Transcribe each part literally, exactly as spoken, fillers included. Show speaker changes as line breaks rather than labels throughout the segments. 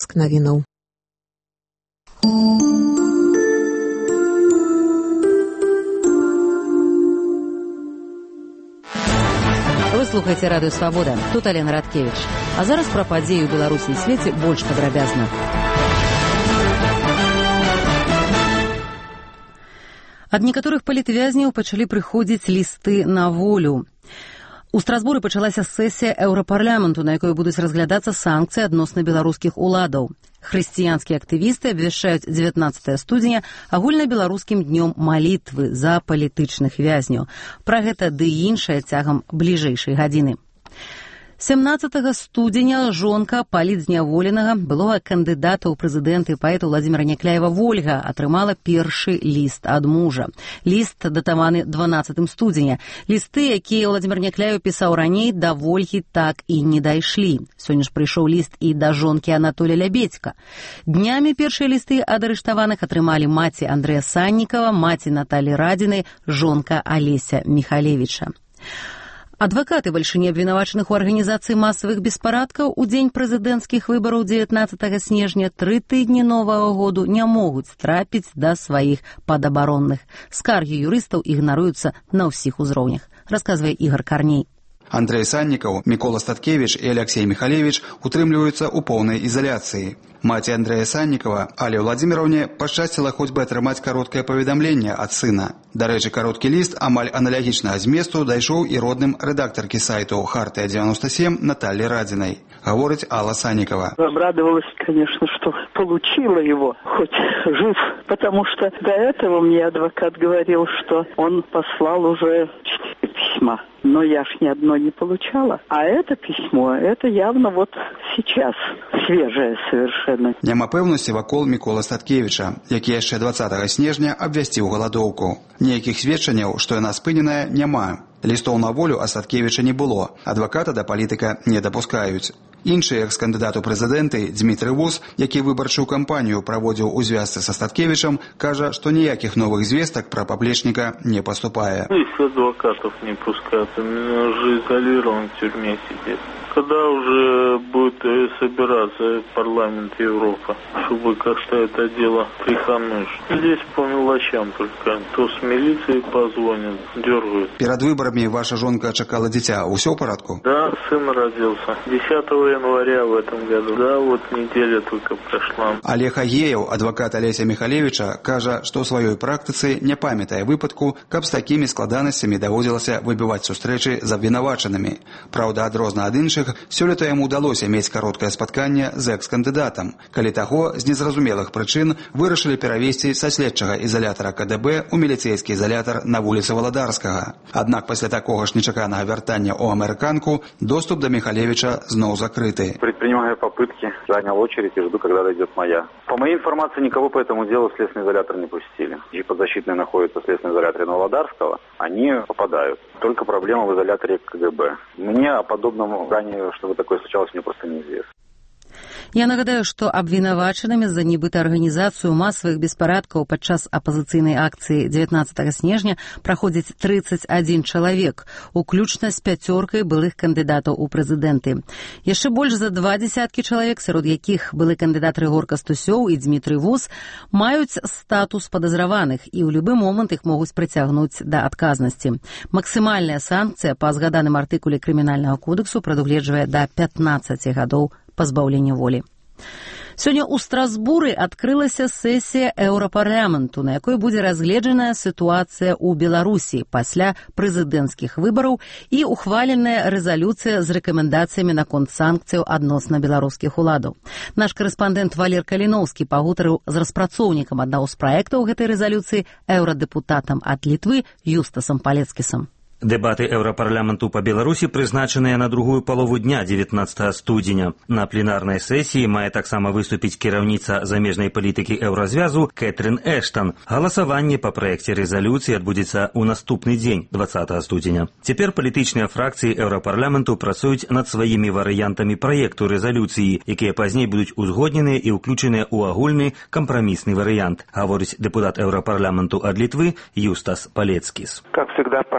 выпуск навінаў.
Вы слухаеце радыё «Свабода». Тут Алена Радкевіч. А зараз пра падзеі ў Беларусі і свеце больш падрабязна. Ад некаторых палітвязняў пачалі прыходзіць лісты на волю. У Страсбуры пачалася сесія Еўрапарламенту, на якой будуць разглядацца санкцыі адносна беларускіх уладаў. Хрысціянскія актывісты абвяшчаюць дзевятнаццатага студзеня агульнабеларускім днём малітвы за палітычных вязняў. Пра гэта ды іншае цягам бліжэйшай гадзіны. сямнаццатага студзеня жонка палітзняволенага, былога кандыдата ў прэзідэнты паэта Владзіміра Някляева Вольга атрымала першы ліст ад мужа. Ліст датаваны дванаццатым студзеня. Лісты, якія Владзімір Някляеў пісаў раней, да Вольгі так і не дайшлі. Сёння ж прыйшоў ліст і да жонкі Анатолія Лябедзька. Днямі першыя лісты ад арыштаваных атрымалі маці Андрэя Саннікава, маці Наталі Радзінай, жонка Алеся Міхалевіча. Адвакаты бальшыні абвінавачаных у арганізацыі масавых беспарадкаў у дзень прэзідэнцкіх выбараў дзевятнаццатага снежня тры тыдні новага году не могуць трапіць да сваіх падабаронных. Скаргі юрыстаў ігнаруюцца на ўсіх узроўнях, расказвае Ігар Карней.
Андрэй Саннікаў, Мікола Статкевіч і Алексей Міхалевіч утрымліваюцца ў поўнай ізаляцыі. Маці Андрэя Саннікава, Але Владзіміраўне, пашчасціла хоць бы атрымаць кароткае паведамленне ад сына. Дарэчы, кароткі ліст амаль аналагічнага зместу дайшоў і родным рэдактаркі сайту «Хартыя девяносто семь» Натальи Радзінай. Говорить Алла Санникова.
Обрадовалась, конечно, что получила его, хоть жив, потому что до этого мне адвокат говорил, что он послал уже четыре письма. Но я ж ни одно не получала. А это письмо, это явно вот сейчас, свежее совершенно.
Няма пэўнасці вакол Мікола Статкевіча, які яшчэ дваццатага снежня абвясціў галадоўку. Ніякіх сведчанняў, што яна спыненая, няма. Лістоў на волю ад Статкевіча не было. Адваката да палітыка не дапускаюць. Іншы экс-кандыдат у прэзідэнты Дзмітрый Вус, які выбарчую кампанію праводзіў у звязцы са Статкевічам, кажа, што ніякіх новых звестак пра паплечніка не паступае.
Их адвокатов не пускают, у меня уже изолирован в тюрьме сидит. Когда уже будет собираться парламент Европы, чтобы как-то это дело прихануть. Здесь по мелочам только. То с милицией позвонят, дергают.
Перед выборами ваша жонка чакала дитя. Усё в порядку?
Да, сын родился. десятого января в этом году. Да, вот неделя только прошла.
Олег Агеев, адвокат Алеся Міхалевіча, кажа, што ў сваёй практыцы не памятае выпадку, каб з такімі складанасцямі даводзілася выбіваць сустрэчы з абвінавачанымі. Праўда, адрозна ад іншых, сёлета яму ўдалося мець кароткае спатканне з экс-кандыдатам, калі таго з незразумелых прычын вырашылі перавесці са следчага ізалятара ка дэ бэ ў міліцэйскі ізалятар на вуліцы Валадарскага. Аднак пасля такога ж нечаканага вяртання ў амерыканку доступ да Міхалевіча зноў закрыты.
Предпринимаю попытки, занял очередь и жду, когда дойдет моя. По моей информации, никого по этому делу в следственный изолятор не пустили. И подзащитные находятся в следственном изоляторе Новодарского, они попадают. Только проблема в изоляторе ка гэ бэ. Мне о подобном ранее, чтобы такое случалось, мне просто неизвестно.
Я нагадаю, што абвінавачанымі за нібыта арганізацыю масавых беспарадкаў падчас апазіцыйнай акцыі дзевятнаццатага снежня праходзіць трыццаць адзін чалавек, уключна з пяцёркай былых кандыдатаў у прэзідэнты. Яшчэ больш за два дзесяткі чалавек, сярод якіх былы кандыдат Рыгор Кастусёў і Дзмітрый Вус, маюць статус падазраваных і ў любы момант іх могуць прыцягнуць да адказнасці. Максімальная санкцыя па згаданым артыкуле крымінальнага кодэксу прадугледжвае да пятнаццаці гадоў пазбаўлення волі. Сёння ў Страсбуры адкрылася сесія Еўрапарламенту, на якой будзе разгледжаная сітуацыя ў Беларусі пасля прэзідэнцкіх выбараў і ухваленая рэзалюцыя з рэкамендацыямі наконт санкцыяў адносна беларускіх уладаў. Наш карэспандэнт Валер Каліноўскі пагутарыў з распрацоўнікам аднаго з праектаў гэтай рэзалюцыі, еўрадэпутатам ад Літвы Юстасам Палецкісам.
Дэбаты Еўрапарламенту па Беларусі прызначаныя на другую палову дня дзевятнаццатага студзеня. На пленарнай сесіі мае таксама выступіць кіраўніца замежнай палітыкі Еўразвязу Кэтрин Эштан. Галасаванне па праекце рэзалюцыі адбудзецца ў наступны дзень, дваццатага студзеня. Цяпер палітычныя фракцыі Еўрапарламенту працуюць над сваімі варыянтамі праекту рэзалюцыі, якія пазней будуць узгодненыя і ўключаныя ў агульны кампрамісны варыянт, гаворыць дэпутат Еўрапарламенту ад Літвы Юстас Палецкіс.
Как всегда, парламент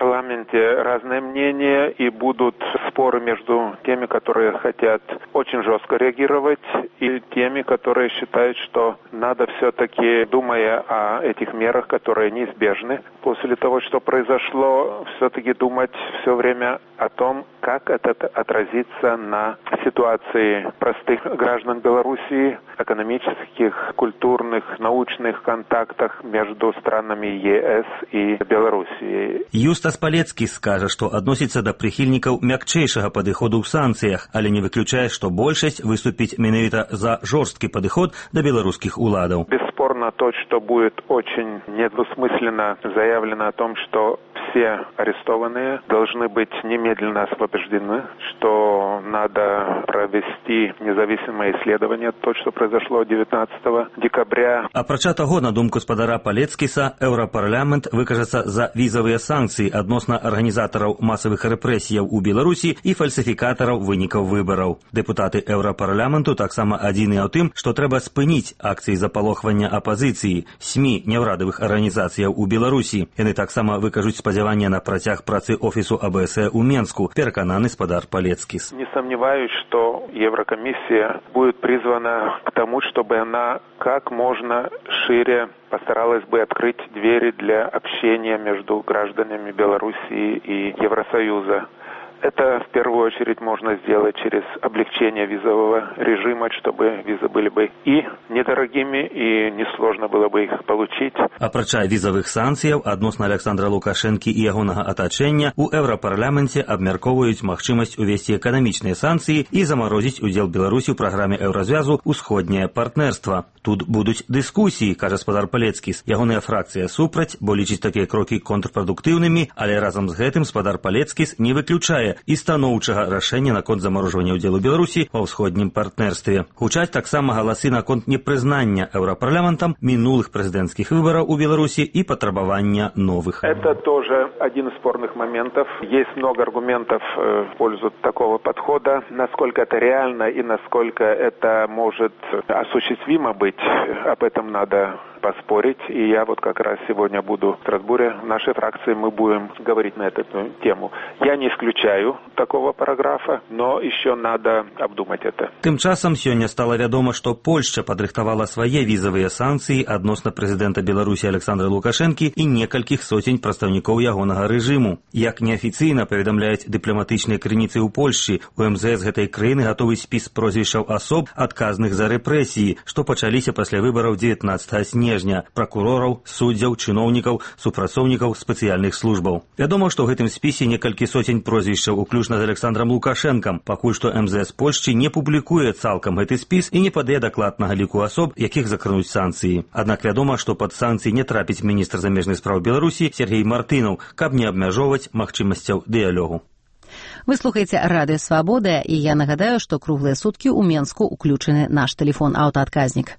знаете, разные мнения, и будут споры между теми, которые хотят очень жестко реагировать, и теми, которые считают, что надо все-таки, думая о этих мерах, которые неизбежны после того, что произошло, все-таки думать все время о том, как это отразится на ситуации простых граждан Белоруссии, экономических, культурных, научных контактах между странами ЕС и Белоруссией.
Юстас Палецкі скажа, што адносіцца да прыхільнікаў мякчэйшага падыходу ў санкцыях, але не выключае, што большасць выступіць менавіта за жорсткі падыход да беларускіх уладаў.
Бесспорно то, что будет очень недвусмысленно заявлено о том, что все арестованные должны быть немедленно освобождены, что надо провести независимое исследование, то, что произошло девятнадцатого декабря.
Апрача таго, на думку спадара Палецкіса, Еўрапарламент выкажацца за візавыя санкцыі адносна арганізатараў масавых рэпрэсіяў у Беларусі і фальсіфікатараў вынікаў выбараў. Дэпутаты Еўрапарламенту таксама адзіныя ў тым, што трэба спыніць акцыі запалохвання апазіцыі, СМІ, няўрадавых арганізацыяў у Беларусі. Яны таксама выкажуць спадзяванне на працяг працы офісу АБС у Менску, перакананы спадар Палецкіс.
Не сомневаюсь, что Еврокомиссия будет призвана к тому, чтобы она как можно шире постаралась бы открыть двери для общения между гражданами Белоруссии и Евросоюза. Это в первую очередь можно сделать через облегчение визового режима, чтобы визы были бы и недорогими, и несложно было бы их получить.
Апрача візавых санкцыяў адносна Александра Лукашэнкі і ягонага атачэння у Еўрапарламенце абмяркоўваюць магчымасць увесці эканамічныя санкцыі і замарозіць удзел Беларусі ў праграме Еўразвязу «Усходняе партнерства». Тут будуць дыскусіі, кажа спадар Палецкіс. Ягоная фракцыя супраць, бо лічыць такія крокі контрпрадуктыўнымі, але разам з гэтым спадар Палецкіс не выключае і станоўчага рашэння наконт замарожвання ўдзелу Беларусі ва ўсходнім партнерстве. Гучаць таксама галасы наконт непрызнання Еўрапарламентам мінулых прэзідэнцкіх выбараў у Беларусі і патрабавання новых.
Это тоже один из спорных моментов. Есть много аргументов в пользу такого подхода. Насколько это реально и насколько это может осуществимо быть, об этом надо поспорить. И я вот как раз сегодня буду в Страсбурге. В нашей фракции мы будем говорить на эту тему. Я не исключаю такого параграфа, но еще надо обдумать это.
Тым часам сёння стала вядома, што Польшча падрыхтавала свае візавыя санкцыі адносна прэзідэнта Беларусі Александра Лукашэнкі і некалькіх соцень прадстаўнікоў ягонага рэжыму. Як неафіцыйна паведамляюць дыпламатычныя крыніцы ў Польшчы, у эм зэ эс гэтай краіны гатовы спіс прозвішчаў асоб, адказных за рэпрэсіі, што пачаліся пасля выбараў дзевятнаццатага снежня, пракурораў, суддзяў, чыноўнікаў, супрацоўнікаў спецыяльных службаў. Вядома, што ў гэтым спісе некалькі соцень прозвішчаў, уключна з Александрам Лукашэнкам. Пакуль што эм зэ эс Польшчы не публікуе цалкам гэты спіс і не падае дакладнага ліку асоб, якіх закрануць санкцыі. Аднак вядома, што пад санкцыі не трапіць міністр замежных спраў Беларусі Сергей Мартынаў, каб не абмяжоўваць магчымасцяў дыялогу.
Вы слухаеце Радыё Свабода, і я нагадаю, што круглыя суткі ў Менску уключаны наш тэлефон аўтаадказнік.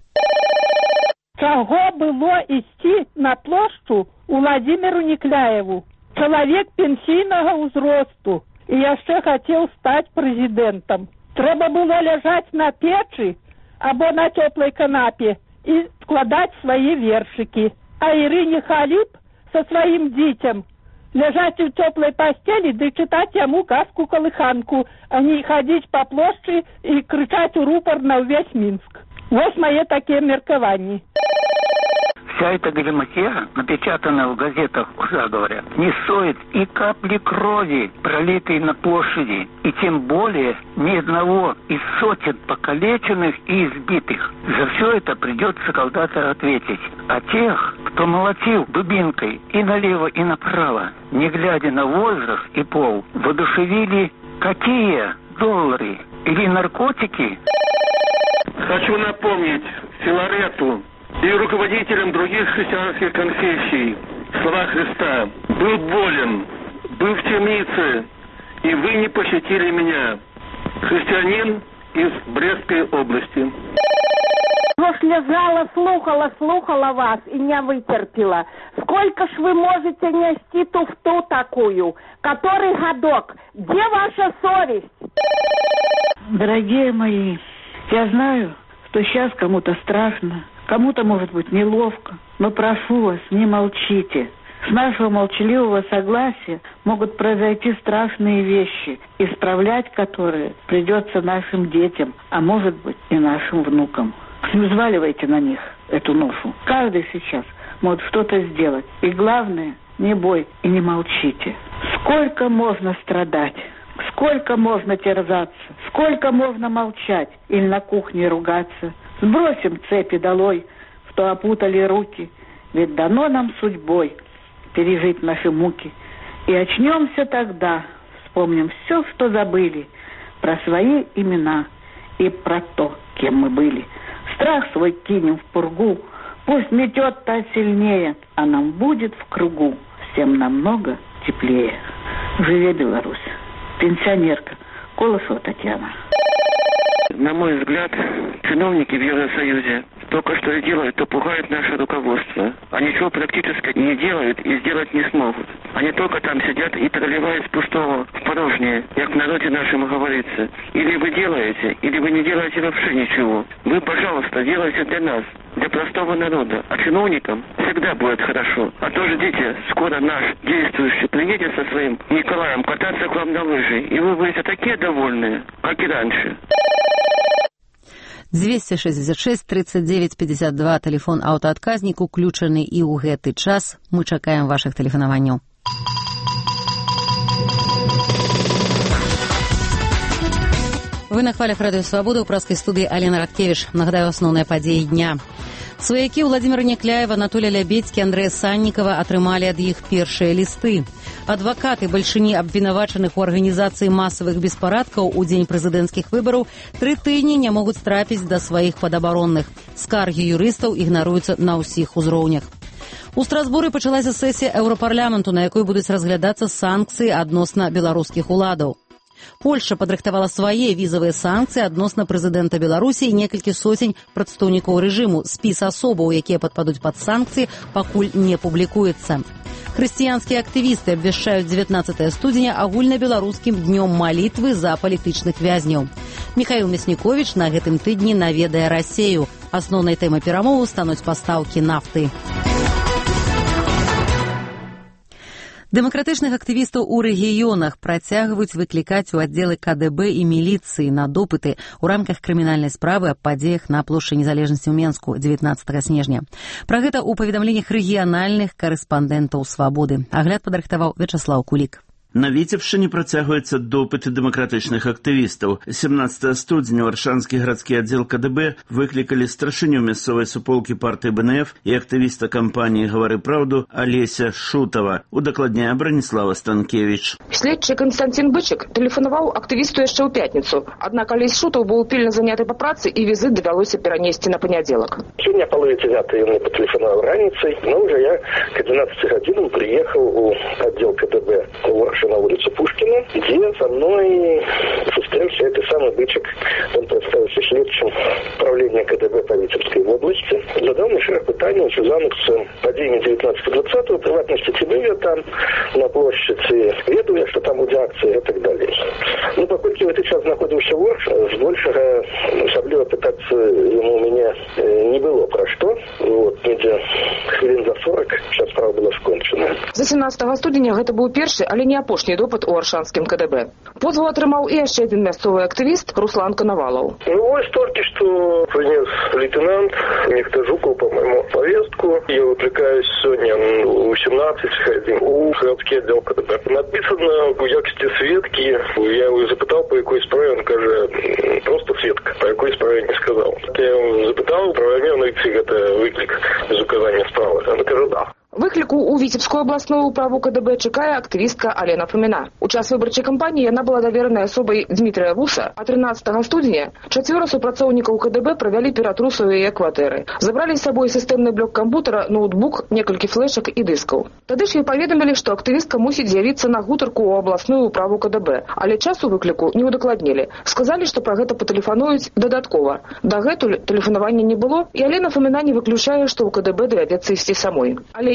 Чаго было ісці на плошчу Уладзіміру Некляеву? Чалавек пенсійнага ўзросту і яшчэ хацеў стаць прэзідэнтам. Трэба было ляжаць на печы або на цёплай канапе і складаць свае вершыкі. А Ірыне Халіп са сваім дзіцем ляжаць у цёплай пасцелі ды чытаць яму казку-калыханку, а не хадзіць па плошчы і крычаць у рупар на ўвесь Мінск. Вось мае такія меркаванні.
Вся эта галиматья, напечатанная в газетах, уже говорят, не стоит и капли крови, пролитой на площади, и тем более ни одного из сотен покалеченных и избитых. За все это придется когда-то ответить. А тех, кто молотил дубинкой и налево, и направо, не глядя на возраст и пол, воодушевили какие доллары или наркотики?
Хочу напомнить Филарету и руководителям других христианских конфессий слова Христа: «Был болен, был в темнице, и вы не посетили меня». Христианин из Брестской области.
Вот лежала, слухала, слухала вас и не вытерпела. Сколько ж вы можете нести туфту такую? Который годок? Где ваша совесть?
Дорогие мои, я знаю, что сейчас кому-то страшно, кому-то может быть неловко, но прошу вас, не молчите. С нашего молчаливого согласия могут произойти страшные вещи, исправлять которые придется нашим детям, а может быть и нашим внукам. Не взваливайте на них эту ношу. Каждый сейчас может что-то сделать. И главное, не бой и не молчите. Сколько можно страдать? Сколько можно терзаться? Сколько можно молчать или на кухне ругаться? Сбросим цепи долой, что опутали руки. Ведь дано нам судьбой пережить наши муки. И очнемся тогда, вспомним все, что забыли, про свои имена и про то, кем мы были. Страх свой кинем в пургу, пусть метет та сильнее, а нам будет в кругу всем намного теплее. Живе Беларусь. Пенсионерка Колосова Татьяна.
На мой взгляд, чиновники в Евросоюзе только что и делают, то пугают наше руководство. А ничего практически не делают и сделать не смогут. Они только там сидят и проливают с пустого в порожнее, как в народе нашем говорится. Или вы делаете, или вы не делаете вообще ничего. Вы, пожалуйста, делайте для нас, для простого народа. А чиновникам всегда будет хорошо. А то ждите, скоро наш действующий приедет со своим Николаем кататься к вам на лыжи. И вы будете такие довольные, как и раньше.
двести шестьдесят шесть тридцать девять пятьдесят два, телефон аўтаадказнік уключаны і ў гэты час. Мы чакаем вашых тэлефанаванняў. Вы на хвалях радыё Свабода, ў праскай студыі Алена Радкевіч. Нагадаю асноўныя падзеі дня. Сваякі Владимира Некляева, Анатолия Лябедзькі, Андрэя Саннікава атрымалі ад іх першыя лісты. Адвакаты бальшыні абвінавачаных у арганізацыі масавых беспарадкаў у дзень прэзідэнцкіх выбараў тры тыдні не могуць трапіць да сваіх падабаронных. Скаргі юрыстаў ігнаруюцца на ўсіх узроўнях. У Страсбуры пачалася сесія Еўрапарламенту, на якой будуць разглядацца санкцыі адносна беларускіх уладаў. Польша падрыхтавала свае візавыя санкцыі адносна прэзідэнта Беларусі і некалькі сотень прадстаўнікоў рэжыму. Спіс асобаў, якія падпадуць пад санкцыі, пакуль не публікуецца. Хрысціянскія актывісты абвяшчаюць дзевятнаццатае студзеня агульнабеларускім днём малітвы за палітычных вязняў. Міхаіл Мясніковіч на гэтым тыдні наведае Расею. Асноўнай тэмай перамоваў стануць пастаўкі нафты. Дэмакратычных актывістаў у рэгіёнах працягваюць выклікаць у аддзелы ка дэ бэ і міліцыі на допыты ў рамках крымінальнай справы аб падзеях на плошчы Незалежнасці ў Менску дзевятнаццатага снежня. Пра гэта ў паведамленнях рэгіянальных карэспандэнтаў Свабоды. Агляд падрыхтаваў Вячаслаў Кулік.
На Віцебшчыне працягваюцца допыты дэмакратычных актывістаў. семнадцатага студзеня варшанскі гарадскі аддзел ка дэ бэ выклікалі старшыню мясцовай суполкі партыі бэ эн эф і актывіста кампаніі «Гавары праўду» Алеся Шутава. Удакладняе Браніслава Станкевіч.
Следчы Канстантин Бычык тэлефанаваў актывісту яшчэ ў пятніцу. Аднак Алесь Шутаў быў пільна заняты па працы і візіт давялося перанесці на панядзелак.
Сёння палове дзевятай ён мне патэлефанаваў раніцай, но уже я к одиннадцати гадзінам прыехаў у аддзел ка дэ бэ на улицу Пушкина, где со мной встречался этот самый Бычек. Он представился следчым управления ка дэ бэ по Витебской области. Задал мне шерх питання у зв'язаних з подіями девятнадцатого двадцатого, приватности тебе там на площади, ведаю, что там буде акція і так далі. Ну, поскольку я сейчас знаходився в Орш, з большого особливо питаться ему у меня не было про что. Вот, недзе хвилин за сорок, сейчас справа была скончена.
За семнадцатого студзеня гэта быў першы, але не апошні допыт у аршанскім ка дэ бэ. Позвал атрымаў і яшчэ один мясцовы актывіст Руслан Коновалов.
Ну, вот только что принес лейтенант Никто Жуков, по-моему, повестку. Я выкликаюсь сегодня у семнадцати у городский отдел ка дэ бэ. Написано в якости свідки. Я его запитав, по якій справі, він каже, просто свідка. По якій справі не сказав. Я його запитав, правомірний це виклик з указання справи. Він каже, да.
Выкліку ў Віцебскую абласную управу ка дэ бэ чакае актывістка Алена Фоміна. У час выбарчай кампаніі яна была даверанай асобай Дмітрыя Руса, а трынаццатага студзеня чацвёра супрацоўнікаў ка дэ бэ правялі ператрус у яе кватэры. Забралі з сабой сістэмны блок кампутара, ноутбук, некалькі флешак і дыскаў. Тады ж ёй паведамілі, што актывістка мусіць з'явіцца на гутарку ў абласную управу ка дэ бэ, але часу выкліку не ўдакладнілі. Сказалі, што пра гэта патэлефануюць дадаткова. Дагэтуль тэлефанавання не было, і Алена Фоміна не выключае, што ў ка дэ бэ давядзецца ісці самой. Але не на допыт,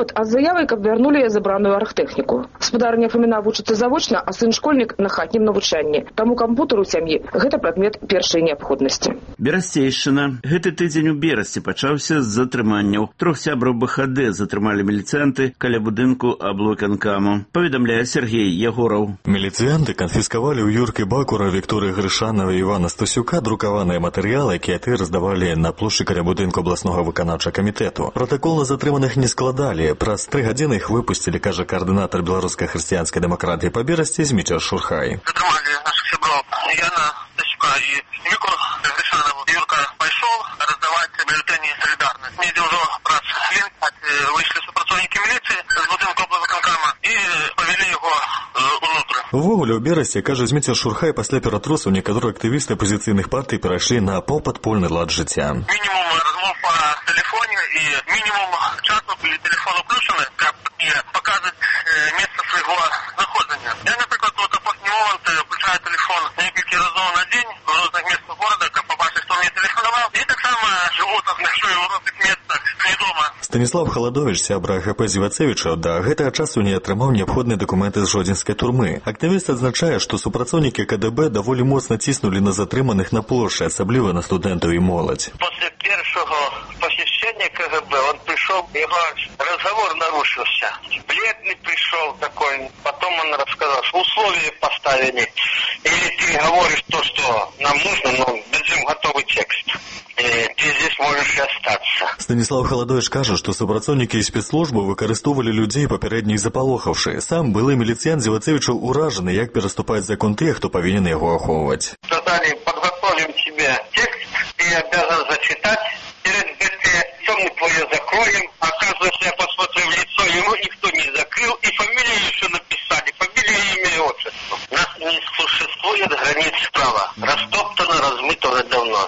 запыт, а з заявай, каб вярнулі забраную архтэхніку. Спадарня Фаміна вучыцца завочна, а сын школьнік на хатнім навучанні. Таму кампутар у сям'і – гэта прадмет першай неабходнасці.
Берасцейшчына. Гэты тыдзень у Берасці пачаўся з затрыманняў. Трох сябраў бэ ха дэ затрымалі міліцыянты каля будынку аблвыканкаму. Паведамляе Сергей Ягораў.
Міліцыянты канфіскавалі ў Юркі Бакура, Вікторыі Грышанова і Івана Стасюка друкаваныя матэрыялы, якія ты раздавалі на плошчы каля будынку абласнога выканаўчага камітэту. Протакол на затрыманых не складалі. Праз тры гадзіны іх выпусцілі, кажа координатор белорусской христианской демократии по Берасти Змитер Шурхай.
Затрымали наших сябров Яна Стасюка и Вику Гришанова. Юрка пошел раздавать бюллетени солидарности. Меди уже раз хвилин вышли супрацоўнікі милиции с будинку облвыканкама и повели его внутрь.
Увогуле у Берасці, кажа Змитер Шурхай, пасля ператрусу некаторыя актывісты апозіцыйных партый перайшлі на паўпадпольны лад жыцця.
Минимум размов по телефоне и минимум часу или телефон включены, как показывать место своего находження. Я, наприклад, вот в последний момент включаю телефон несколько разов на день в разных местах города, как побачить, кто мне телефоновал. И так само живу там, ночую в разных местах, не дома.
Станіслав Халадович, сябра га пэ Зівацевіча, да гэтага часу не атрымаў неабходныя дакументы з жодзінскай турмы. Актывіст адзначае, што супрацоўнікі ка дэ бэ даволі моцна ціснулі на затрыманых на плошчы, асабліва на студэнтаў і моладзь.
После первого посещения ка гэ бэ он пришел, его разговор нарушился. Бледный пришел такой, потом он рассказал, что условия поставили. Или ты говоришь то, что нам нужно, но дадим готовый текст. И ты здесь можешь и остаться.
Станіслав Халадович кажа, што супрацоўнікі спецслужбы выкарыстоўвалі людзей папярэдне запалохаўшы. Сам былы міліцыянт Зівацевічаў уражаны, як пераступаць закон тых, хто павінен яго ахоўваць.
Сказали, подготовим тебе текст, ты обязан зачитать. Перед лицом мы твое закроем. Оказывается, я посмотрел в лицо, ему никто не закрыл. И фамилию еще написали. Фамилию, имя и отчество. У нас не существует границ права. Растоптано, размыто уже давно.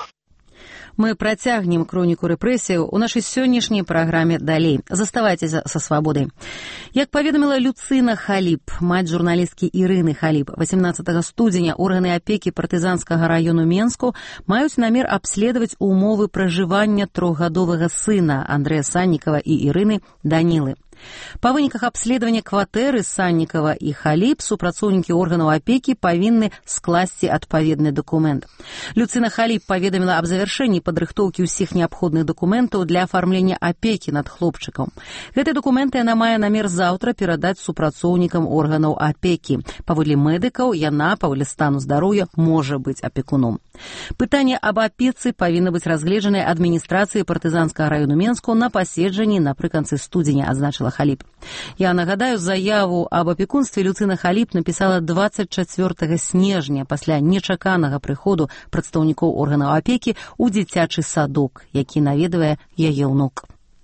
Мы працягнем хроніку рэпрэсіяў у нашай сённяшняй праграме далей. Заставайцеся са свабодай. Як паведаміла Люцына Халіп, маць журналісткі Ірыны Халіп, васемнаццатага студзеня органы апекі партызанскага раёну Менску маюць намер абследаваць умовы пражывання трохгадовага сына Андрэя Саннікава і Ірыны Данілы. Па выніках абследавання кватэры Саннікава і Халіп супрацоўнікі органаў апекі павінны скласці адпаведны дакумент. Люцына Халіп паведаміла аб завяршэнні падрыхтоўкі ўсіх неабходных дакументаў для афармлення апекі над хлопчыкам. Гэтыя дакументы яна мае намер заўтра перадаць супрацоўнікам органаў апекі. Паводле медыкаў, яна, паводле стану здароўя, можа быць апекуном. Пытанне аб апецы павінна быць разгледжанае адміністрацыяй партызанскага раёну Менску на паседжанні напрыканцы студзеня, адзначыла Халіп. Я нагадаю, заяву аб апекунстве Люцына Халіп напісала дваццаць чацвёртага снежня пасля нечаканага прыходу прадстаўнікоў органаў апекі ў дзіцячы садок, які наведвае яе ўнук.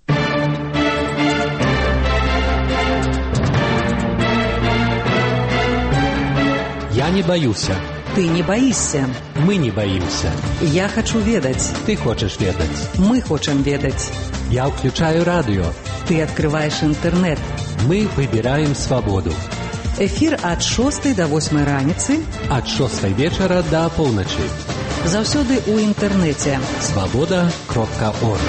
Я не баюся.
Ты не боишься.
Мы не боимся.
Я хочу ведать.
Ты хочешь ведать.
Мы хотим ведать.
Я включаю радио.
Ты открываешь интернет.
Мы выбираем свободу.
Эфир от шостой до восьмой раніцы.
От шостой вечера до полночи.
Заўсёды у интернете.
свобода кропка орг.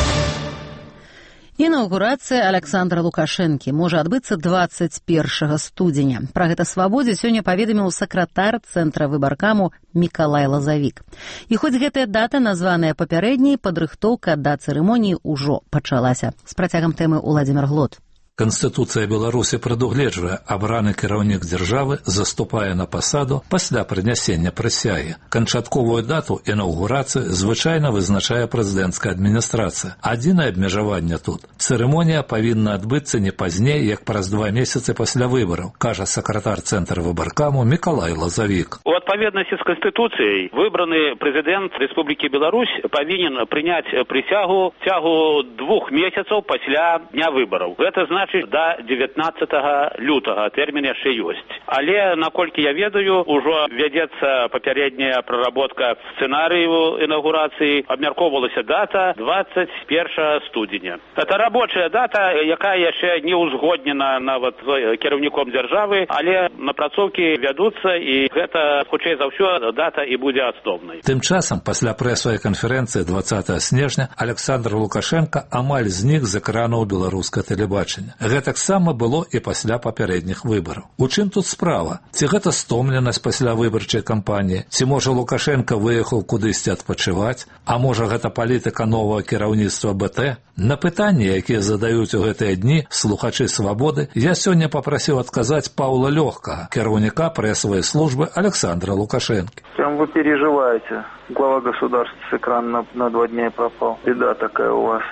Інаўгурацыя Александра Лукашэнкі можа адбыцца дваццаць першага студзеня. Пра гэта «Свабодзе» сёння паведаміў сакратар Цэнтра выбаркаму Мікалай Лазавік. І хоць гэтая дата, названая папярэдняй, падрыхтоўка да цырымоніі ўжо пачалася. З працягам тэмы Уладзімір Глот.
Канстытуцыя Беларусі прадугледжвае, абраны кіраўнік дзяржавы заступае на пасаду пасля прынясення прысягі. Канчатковую дату інаўгурацыі звычайна вызначае прэзідэнцкая адміністрацыя. Адзінае абмежаванне тут. Цырымонія павінна адбыцца не пазней, як праз два месяцы пасля выбараў, кажа сакратар Цэнтра выбаркаму Мікалай Лазавік.
У адпаведнасці з Канстытуцыяй выбраны прэзідэнт Рэспублікі Беларусь павінен прыняць прысягу цягу двух месяцаў пасля дня выбараў. Гэта значыць до дзевятнаццатага лютага, тэрмін яшчэ ёсць. Але, наколькі я ведаю, ужо вядзецца папярэдняя праработка сцэнарыю інаўгурацыі, абмяркоўвалася дата дваццаць першага студзеня. Гэта рабочая дата, якая яшчэ не ўзгоднена нават кіраўніком дзяржавы, але напрацоўкі вядуцца, і гэта, хутчэй за ўсё, дата і будзе асноўнай.
Тым часам, пасля прэсавай канферэнцыі дваццатага снежня, Александр Лукашенко амаль знік з экранаў беларускага тэлебачання. Гэтаксама было і пасля папярэдніх выбараў. У чым тут справа? Ці гэта стомленасць пасля выбарчай кампаніі? Ці можа Лукашенко выехаў кудысьці адпачываць? А можа гэта палітыка новага кіраўніцтва БТ? На пытанні, якія задаюць у гэтыя дні слухачы «Свабоды», я сёння папрасіў адказаць Паўла Лёгкага, кіраўніка прэсавай службы Александра Лукашенко. Чем вы переживаете? Глава государства с экрана на, на два дня пропал. Беда такая у вас.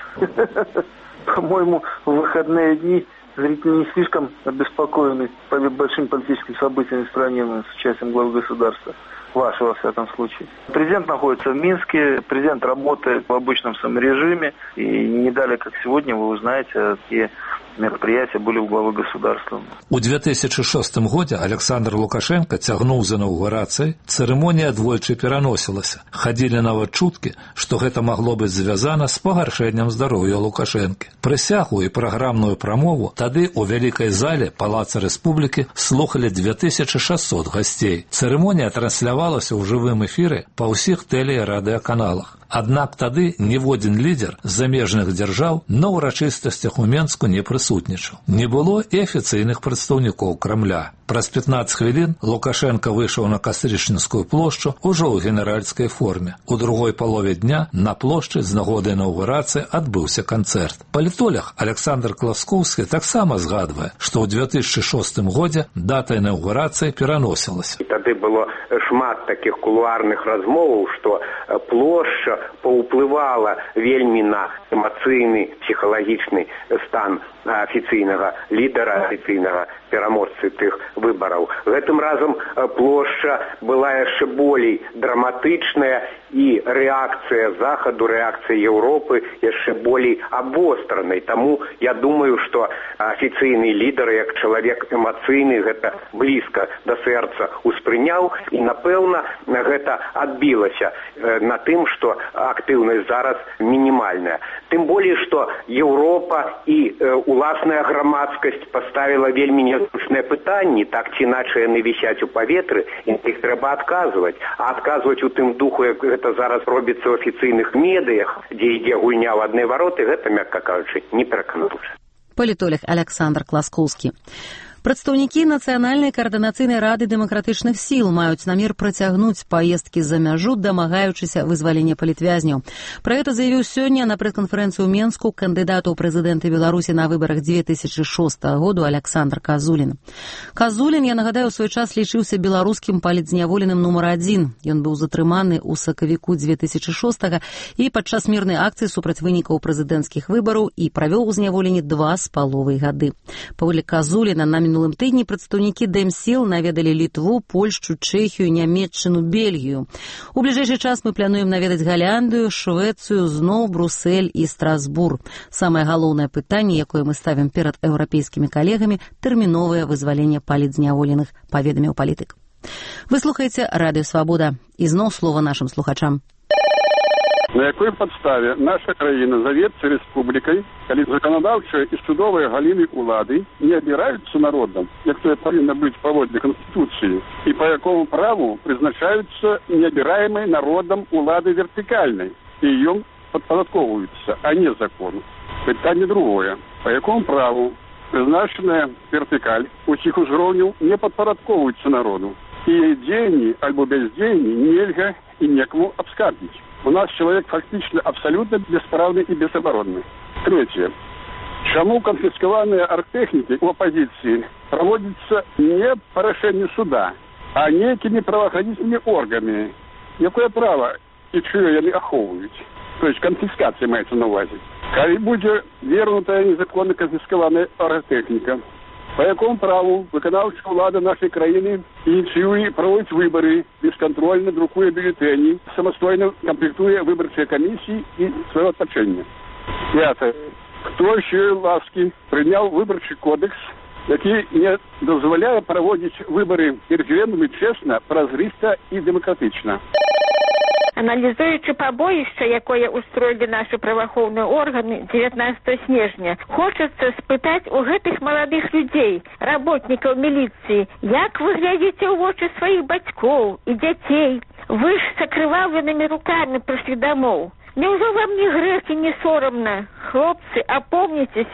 По-моему, в выходные дни зрители не слишком обеспокоены по большим политическим событиям в стране с участием главы государства. Вашего, во всяком случае. Президент находится в Минске, президент работает в обычном саморежиме, и не далее, как сегодня, вы узнаете, какие мерапрыяцыя былі ў главы государства. У две тысячи шостым годзе Александр Лукашенко цягнуў з інаўгурацыяй, цырымонія двойчы пераносілася. Хадзілі нават чуткі, што гэта магло быць звязана з пагаршэннем здароўя Лукашэнкі. Прысягу і праграмную прамову тады ў вялікай зале Палаца Рэспублікі слухалі две тысячи шестьсот гасцей. Цырымонія транслявалася ў жывым эфіры па ўсіх тэле- і радыёканалах. Аднак тады ніводзін лідер з замежных дзяржаў на ўрачыстасцях у Менску не прысутнічаў. Не было і афіцыйных прадстаўнікоў Крамля. Праз пятнадцать хвілін Лукашенко выйшаў на Кастрычніцкую плошчу ўжо ў генеральскай форме. У другой палове дня на плошчы з нагоды інаўгурацыі адбыўся канцэрт. Палітолог Александр Класкоўскі таксама згадвае, што ў две тысячи шостым годзе дата інаўгурацыі пераносілася.
Тады было шмат такіх кулуарных размоваў, што плошча паўплывала вельмі на эмацыйны, псіхалагічны стан афіцыйнага лідара, афіцыйнага пераможцы тых выбараў. Гэтым разам плошча была яшчэ болей драматычная, і рэакцыя Захаду, рэакцыя Еўропы яшчэ болей абостранай. Таму я думаю, што афіцыйны лідар, як чалавек эмацыйны, гэта блізка да сэрца успрыняў, і, напэўна, гэта адбілася на тым, што актыўнасць зараз мінімальная. Тым болей, што Еўропа і уласная грамадскасць паставіла вельмі нязручныя пытанні, так ці іначай яны вісяць у паветры, і іх трэба адказваць. А адказваць у тым духу, як гэта зараз робіцца ў афіцыйных медыях, дзе ідзе гульня ў адны вароты, гэта, мякка кажучы, не пераканаўча.
Палітолог Александр Класкоўскі. Прадстаўнікі Нацыянальнай каардынацыйнай рады дэмакратычных сіл маюць намер працягнуць паездкі за мяжу, дамагаючыся вызвалення палітвязняў. Пра гэта заявіў сёння на прэс-канферэнцыі ў Менску кандыдат у прэзідэнты Беларусі на выбарах две тысячи шостага году Александр Казулін. Казулін, я нагадаю, у свой час лічыўся беларускім палітзняволеным нумар адзін. Ён быў затрыманы ў сакавіку две тысячи шостага і падчас мірнай акцыі супраць вынікаў прэзідэнцкіх выбараў і правёў у зняволенні два з паловай гады. Паводле Казуліна, на минулым тыдні прадстаўнікі Дэмсіл наведалі Літву, Польшчу, Чэхію, Нямецчыну, Бельгію. У бліжэйшы час мы плануем наведаць Галяндыю, Швецыю, зноў Брусэль і Страсбур. Самае галоўнае пытанне, якое мы ставім перад еўрапейскімі калегамі, тэрміновае вызваленне палітзняволеных, паведаміў палітык. Вы слухаеце Радыё Свабода. І зноў слова нашым слухачам.
На якой падставе наша краіна завецца рэспублікай, калі заканадаўчыя і судовыя галіны ўлады не абіраюцца народам, як тое павінна быць паводле Канстытуцыі, і па якому праву прызначаюцца неабіраемай народам улады вертыкальнай, і ём падпарадковваюцца, а не закону. Пытанне другое. Па якому праву прызначаная вертыкаль усіх узроўняў не падпарадковваюцца народу, і дзеянні альбо бяздзеянні нельга і некаму абскардзіць. У нас человек фактично абсолютно бесправный и безоборонный. Третье. Чему конфискованные арттехники у оппозиции проводятся не по решению суда, а некими правоохранительными органами? Якое право и чье они оховывают? То есть конфискация имеется на увазе. Коли будет вернутая незаконно конфискованная арттехника, по якому праву виконавча влада нашої країни ініціює, проводить вибори, безконтрольно друкує бюлетені, самостійно комплектує виборчі комісії і своє оточення. П'яте. Хто ще ласки прийняв виборчий кодекс, який не дозволяє проводити вибори і референдуми чесно, прозристо і демократично.
Аналізуючи пабоїще, якое устроїли наші правоохоўныя органи девятнадцатого снежня, хочеться спитати у гэтых молодых людей, работников милиции, як вы глядите у очі своих батьков и детей? Вы ж с окровавленными руками пришли домов. Неужели вам не грех и не соромно? Хлопцы, опомнитесь,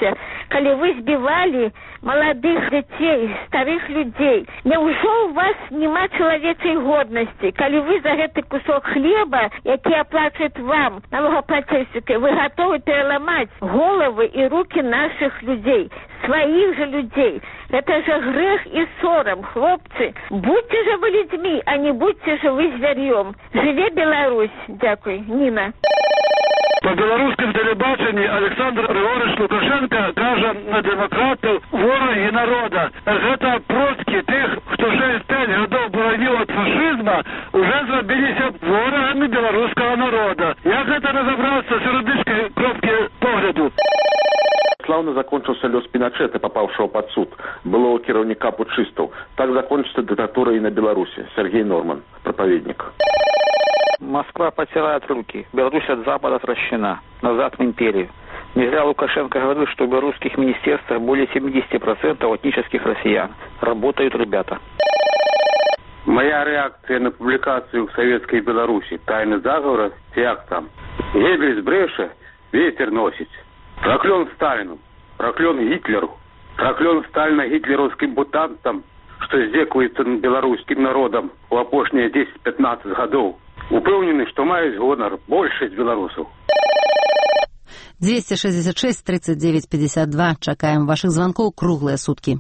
калі вы збівалі маладых дзяцей, старых людзей? Няўжо ў вас няма чалавечай годнасці, калі вы за гэты кусок хлеба, які аплачваюць вам, налогоплательщики, вы готовы переламаць головы і руки наших людей, своих же людей? Это же грех и сором, хлопцы. Будьте же вы людьми, а не будьте же вы зверьем. Живе Беларусь. Дякую. Нина.
По белорусскому телебачению Александр Григорьевич Лукашенко каже на демократов вороги народа. Это протки тех, кто шесть пять годов боронил от фашизма, уже зробилися ворогами белорусского народа. Як это разобраться с юридической кропки погляду?
Славно закончился лёс Пиночета, попавшего под суд, былого кіраўніка путчистов. Так закончится диктатура и на Беларуси. Сергей Норман, проповедник.
Москва потирает руки. Беларусь от Запада отращена. Назад в империю. Не зря Лукашенко говорил, что в белорусских министерствах более семьдесят процентов этнических россиян. Работают ребята.
Моя реакция на публикацию в Советской Беларуси «Тайны заговора» як там. Геббельс бреше, ветер носит. Проклен Сталину, проклен Гитлеру, проклен Сталина гитлеровским бутантам, что здекуется над белорусским народом у апошние десять-пятнадцать годов. Упевнены, что маюць гонор большасць белорусов.
двести шестьдесят шесть тридцать девять пятьдесят два. Чакаем ваших звонков круглые сутки.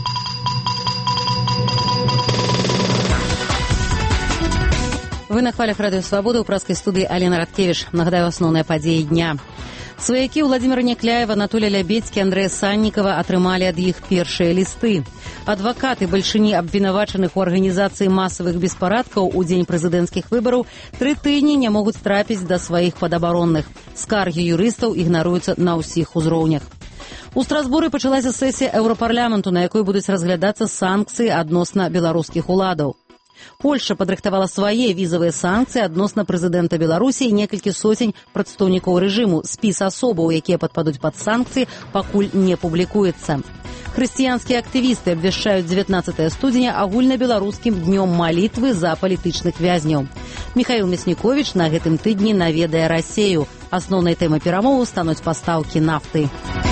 Вы на хвалях Радио Свобода, у праской студии Алена Радкевич. Нагадаю, основные подеи дня. Сваякі Владимира Някляева, Анатолия Лябедзькі, Андрэя Саннікава атрымалі ад іх першыя лісты. Адвакаты бальшыні абвінавачаных у арганізацыі масавых беспарадкаў у дзень прэзідэнцкіх выбараў тры тыдні не могуць трапіць да сваіх падабаронных. Скаргі юрыстаў ігнаруюцца на ўсіх узроўнях. У Страсбуры пачалася сесія Еўрапарламенту, на якой будуць разглядацца санкцыі адносна беларускіх уладаў. Польша падрыхтавала свае візавыя санкцыі адносна прэзідэнта Беларусі і некалькі сотень прадстаўнікоў рэжыму. Спіс асобаў, якія падпадуць пад санкцыі, пакуль не публікуецца. Хрысціянскія актывісты абвяшчаюць дзевятнаццатае студзеня агульнабеларускім днём малітвы за палітычных вязняў. Міхаіл Мясніковіч на гэтым тыдні наведае Расею. Асноўнай тэмай перамоваў стануць пастаўкі нафты.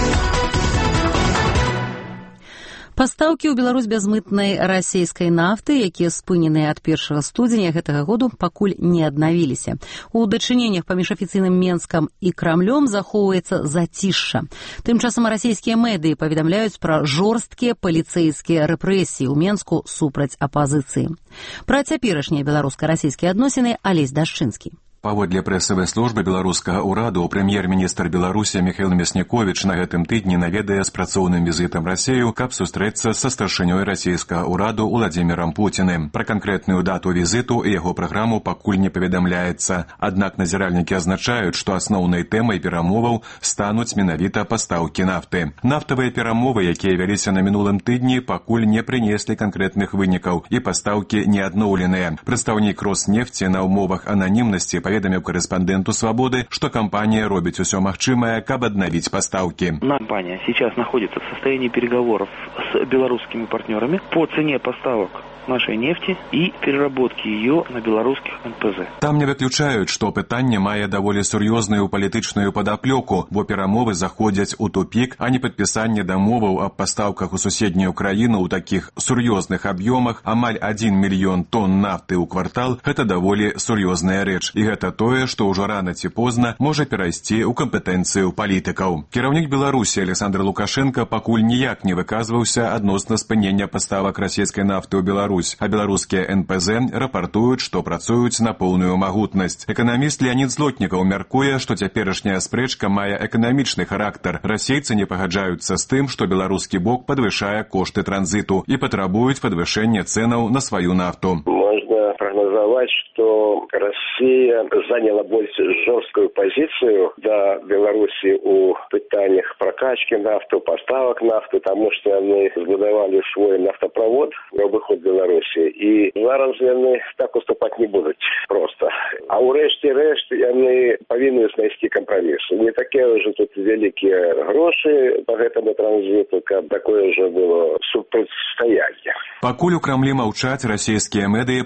Пастаўкі ў Беларусь бязмытнай расейскай нафты, якія спыненыя ад першага студзеня гэтага году, пакуль не аднавіліся. У дачыненнях паміж афіцыйным Менскам і Крамлём захоўваецца зацішша. Тым часам расійскія медыі паведамляюць пра жорсткія паліцэйскія рэпрэсіі ў Менску супраць апазіцыі. Пра цяперашнія беларуска-расійскія адносіны Алесь Дашчынскі.
Паводле прэсавай службы беларускага ўраду, прэм'ер-міністр Беларусі Міхаіл Мясніковіч на гэтым тыдні наведае з працоўным візітам Расею, каб сустрэцца са старшынёй расійскага ўраду Уладзімірам Пуціным. Пра канкрэтную дату візіту і яго праграму пакуль не паведамляецца. Аднак назіральнікі азначаюць, што асноўнай тэмай перамоваў стануць менавіта пастаўкі нафты. Нафтавыя перамовы, якія вяліся на мінулым тыдні, пакуль не прынеслі канкрэтных вынікаў і пастаўкі не адноўленыя. Прадстаўнік Роснефці на ўмовах ананімнасці поведомил корреспонденту «Свободы», что компания робит все магчимое, каб обновить поставки.
Компания сейчас находится в состоянии переговоров с белорусскими партнерами по цене поставок нашей нефти и переработки ее на белорусских эн пэ зэ.
Там не выключают, что пытанне мае даволі сур'ёзную палітычную падаплёку, бо перамовы заходзяць у тупик, а не падпісанне дамоваў аб пастаўках у суседнюю краіну ў такіх сур'ёзных аб'ёмах, амаль адзін мільён тонн нафты ў квартал, гэта даволі сур'ёзная рэч. І гэта тое, што ўжо рана ці позна можа перайсці ў кампетэнцыю палітыкаў. Кіраўнік Беларусі Александр Лукашенко пакуль ніяк не выказваўся адносна спынення паставак расійскай нафты ў Беларусь. А беларускія эн пэ зэ рапартуюць, што працуюць на поўную магутнасць. Эканаміст Леонид Злотнікаў мяркуе, што цяперашняя спрэчка мае эканамічны характар. Расейцы не пагаджаюцца з тым, што беларускі бок падвышае кошты транзіту і патрабуюць падвышэння цэнаў на сваю нафту.
Можно прогнозовать, что Россия заняла больш жорсткую позицию до Беларуси у пытаниях прокачки нафты, поставок нафты, потому что они збудовали свой нафтопровод на выход Беларуси. И зараз яны так уступать не будут просто. А у решті-решт яны повинны знайсці компромисс. Не такие уже тут великие гроши по этому транзиту, как такое же было супрацьстаяние.
Пакуль у Крамлі маўчаць, расійскія медыі працягваюць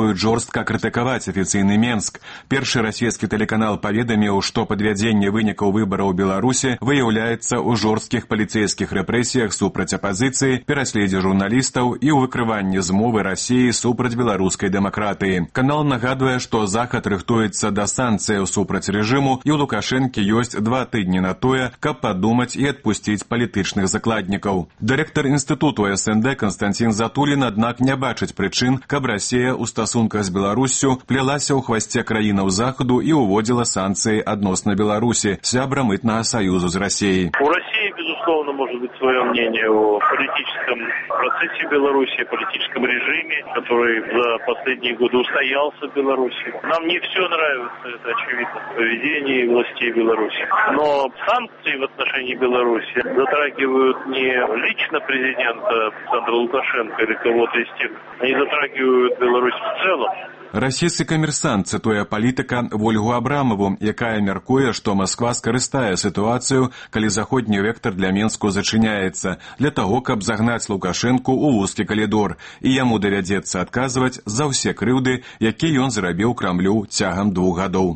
спробуюць жорстка крытыкаваць афіцыйны Менск. Першы расійскі тэлеканал паведаміў, што падвядзенне вынікаў выбараў у Беларусі выяўляецца ў жорсткіх паліцэйскіх рэпрэсіях супраць апазіцыі, пераследзе журналістаў і ў выкрыванні змовы Расіі супраць беларускай дэмакратыі. Канал нагадвае, што Захад рыхтуецца да санкцыяў супраць рэжыму, і ў Лукашэнкі ёсць два тыдні на тое, каб падумаць і адпусціць палітычных закладнікаў. Дырэктар інстытуту эс эн дэ Константин Затулін, аднак, не бачыць прычын, каб Расія ў стасунках з Беларуссю плялася ў хвасце краінаў Захаду і ўводзіла санкцыі адносна Беларусі, сябра мытнага саюзу з Расіяй.
У России, безусловно, может быть свое мнение о политическом процессе Беларуси, о политическом режиме, который за последние годы устоялся в Беларуси. Нам не все нравится, это очевидно, в поведении властей Беларуси. Но санкции в отношении Беларуси затрагивают не лично президента Александра Лукашенко или кого-то из тех, они затрагивают Беларусь в целом.
Расійскі камерсант цытуе палітыка Вольгу Абрамову, якая мяркуе, што Масква скарыстае сітуацыю, калі заходні вектар для Менску зачыняецца, для таго, каб загнаць Лукашэнку ў вузкі калідор, і яму давядзецца адказваць за ўсе крыўды, якія ён зрабіў Крамлю цягам двух гадоў.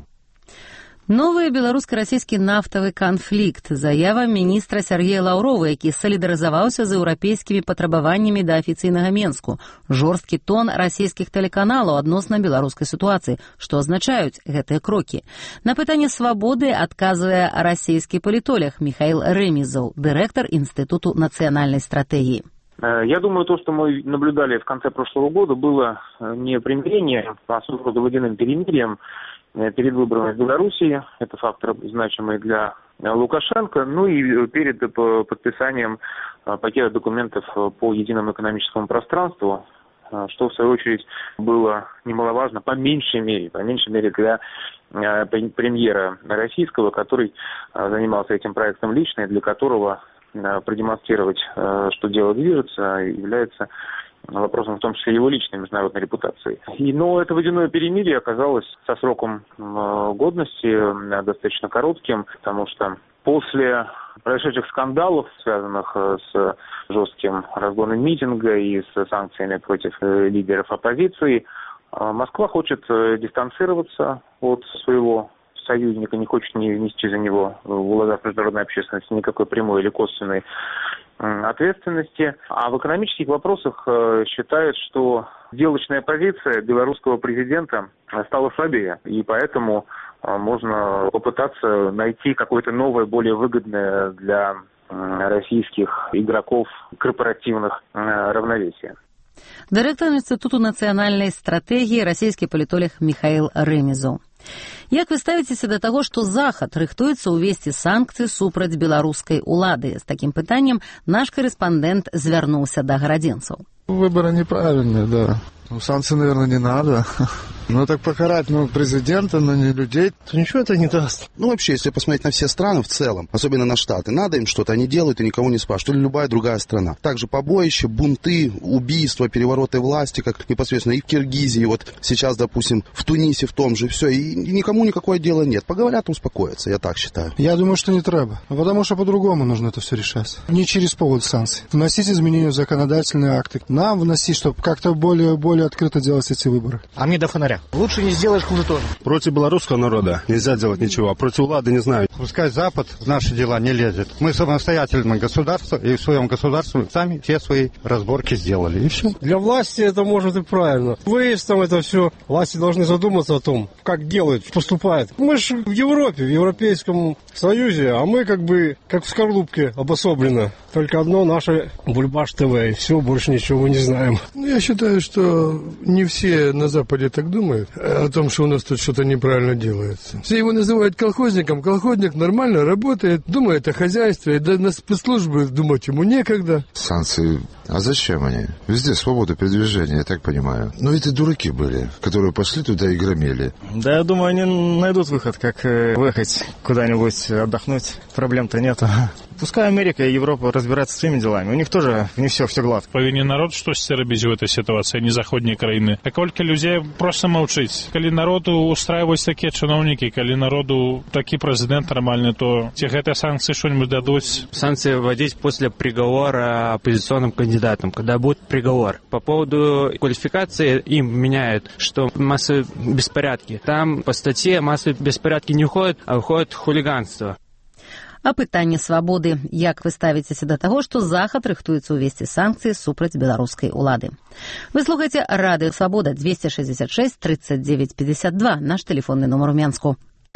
Новы беларуска-расійскі нафтавы канфлікт. Заява міністра Сергея Лаўрова, які салідарызаваўся з еўрапейскімі патрабаваннямі да афіцыйнага Менску. Жорсткі тон расійскіх тэлеканалаў адносна беларускай сітуацыі. Што азначаюць гэтыя крокі? На пытанне свабоды адказвае расійскі палітолог Михаил Ремезов, дырэктар Институту нацыянальнай стратегии.
Я думаю, то, что мы наблюдали в конце прошлого года, было не примирение, а своего рода водяным перемирием перед выборами в Белоруссии. Это фактор значимый для Лукашенко. Ну и перед подписанием пакета документов по единому экономическому пространству, что в свою очередь было немаловажно, по меньшей мере, по меньшей мере для премьера российского, который занимался этим проектом лично и для которого продемонстрировать, что дело движется, является вопросом в том числе его личной международной репутации. И, но это водяное перемирие оказалось со сроком годности достаточно коротким, потому что после происшедших скандалов, связанных с жестким разгоном митинга и с санкциями против лидеров оппозиции, Москва хочет дистанцироваться от своего союзника, не хочет не нести за него в глазах международной общественности никакой прямой или косвенной ответственности. А в экономических вопросах считает, что сделочная позиция белорусского президента стала слабее, и поэтому можно попытаться найти какое-то новое, более выгодное для российских игроков корпоративных равновесие.
Директор Института национальной стратегии, российский политолог Михаил Ремезов. Як вы ставіцеся да таго, што Захад рыхтуецца ўвесці санкцыі супраць беларускай улады? З такім пытаннем наш корэспондент звярнуўся да гарадзенцаў.
Выборы неправильные, да. Ну, санкции, наверное, не надо. Ну, так покарать, ну, президента, но не людей, то ничего это не даст.
Ну, вообще, если посмотреть на все страны в целом, особенно на Штаты, надо им что-то, они делают и никого не спрашивают, или любая другая страна. Также побоища, бунты, убийства, перевороты власти, как непосредственно и в Киргизии, вот сейчас, допустим, в Тунисе в том же, все, и, и никому никакое дело нет. Поговорят, успокоятся, я так считаю.
Я думаю, что не треба, потому что по-другому нужно это все решать. Не через повод санкций. Вносить изменения в законодательные акты. Нам вносить, чтобы как-то более, более открыто делать эти выборы.
А мне до фонаря. Лучше не сделаешь, хуже тоже.
Против белорусского народа нельзя делать ничего, а против влады не знаю.
Пускай Запад в наши дела не лезет. Мы самостоятельное государство, и в своем государстве сами все свои разборки сделали, и все.
Для власти это может и правильно. Выездом это все. Власти должны задуматься о том, как делают, поступают. Мы же в Европе, в Европейском Союзе, а мы как бы, как в скорлупке обособленно. Только одно наше Бульбаш ТВ, и все, больше ничего мы не знаем.
Ну, я считаю, что не все на Западе так думают о том, что у нас тут что-то неправильно делается. Все его называют колхозником. Колхозник нормально работает, думает о хозяйстве, да на спецслужбы думать ему некогда.
Санкции, а зачем они? Везде свобода передвижения, я так понимаю. Но это дураки были, которые пошли туда и громили.
Да, я думаю, они найдут выход, как выехать куда-нибудь отдохнуть. Проблем-то нету.
Пускай Америка и Европа разбираются своими делами. У них тоже не все, все гладко.
Повинен народ штось рабіць у этой ситуации, не заходние краины. А колькі людей просто молчить. Коли народу устраивают такие чиновники, коли народу такие президент нормальный, то те эти санкции что-нибудь дадут.
Санкции вводить после приговора оппозиционным кандидатам, когда будет приговор. По поводу квалификации им меняют, что массовые беспорядки. Там по статье массовые беспорядки не уходят, а уходит хулиганство.
А пытанне свабоды. Як вы ставіцеся да таго, што Захад рыхтуецца ўвесці санкцыі супраць беларускай улады? Вы слухаеце радыё Свабода двести шестьдесят шесть тридцать девять пятьдесят два, наш телефонный номер у Менску.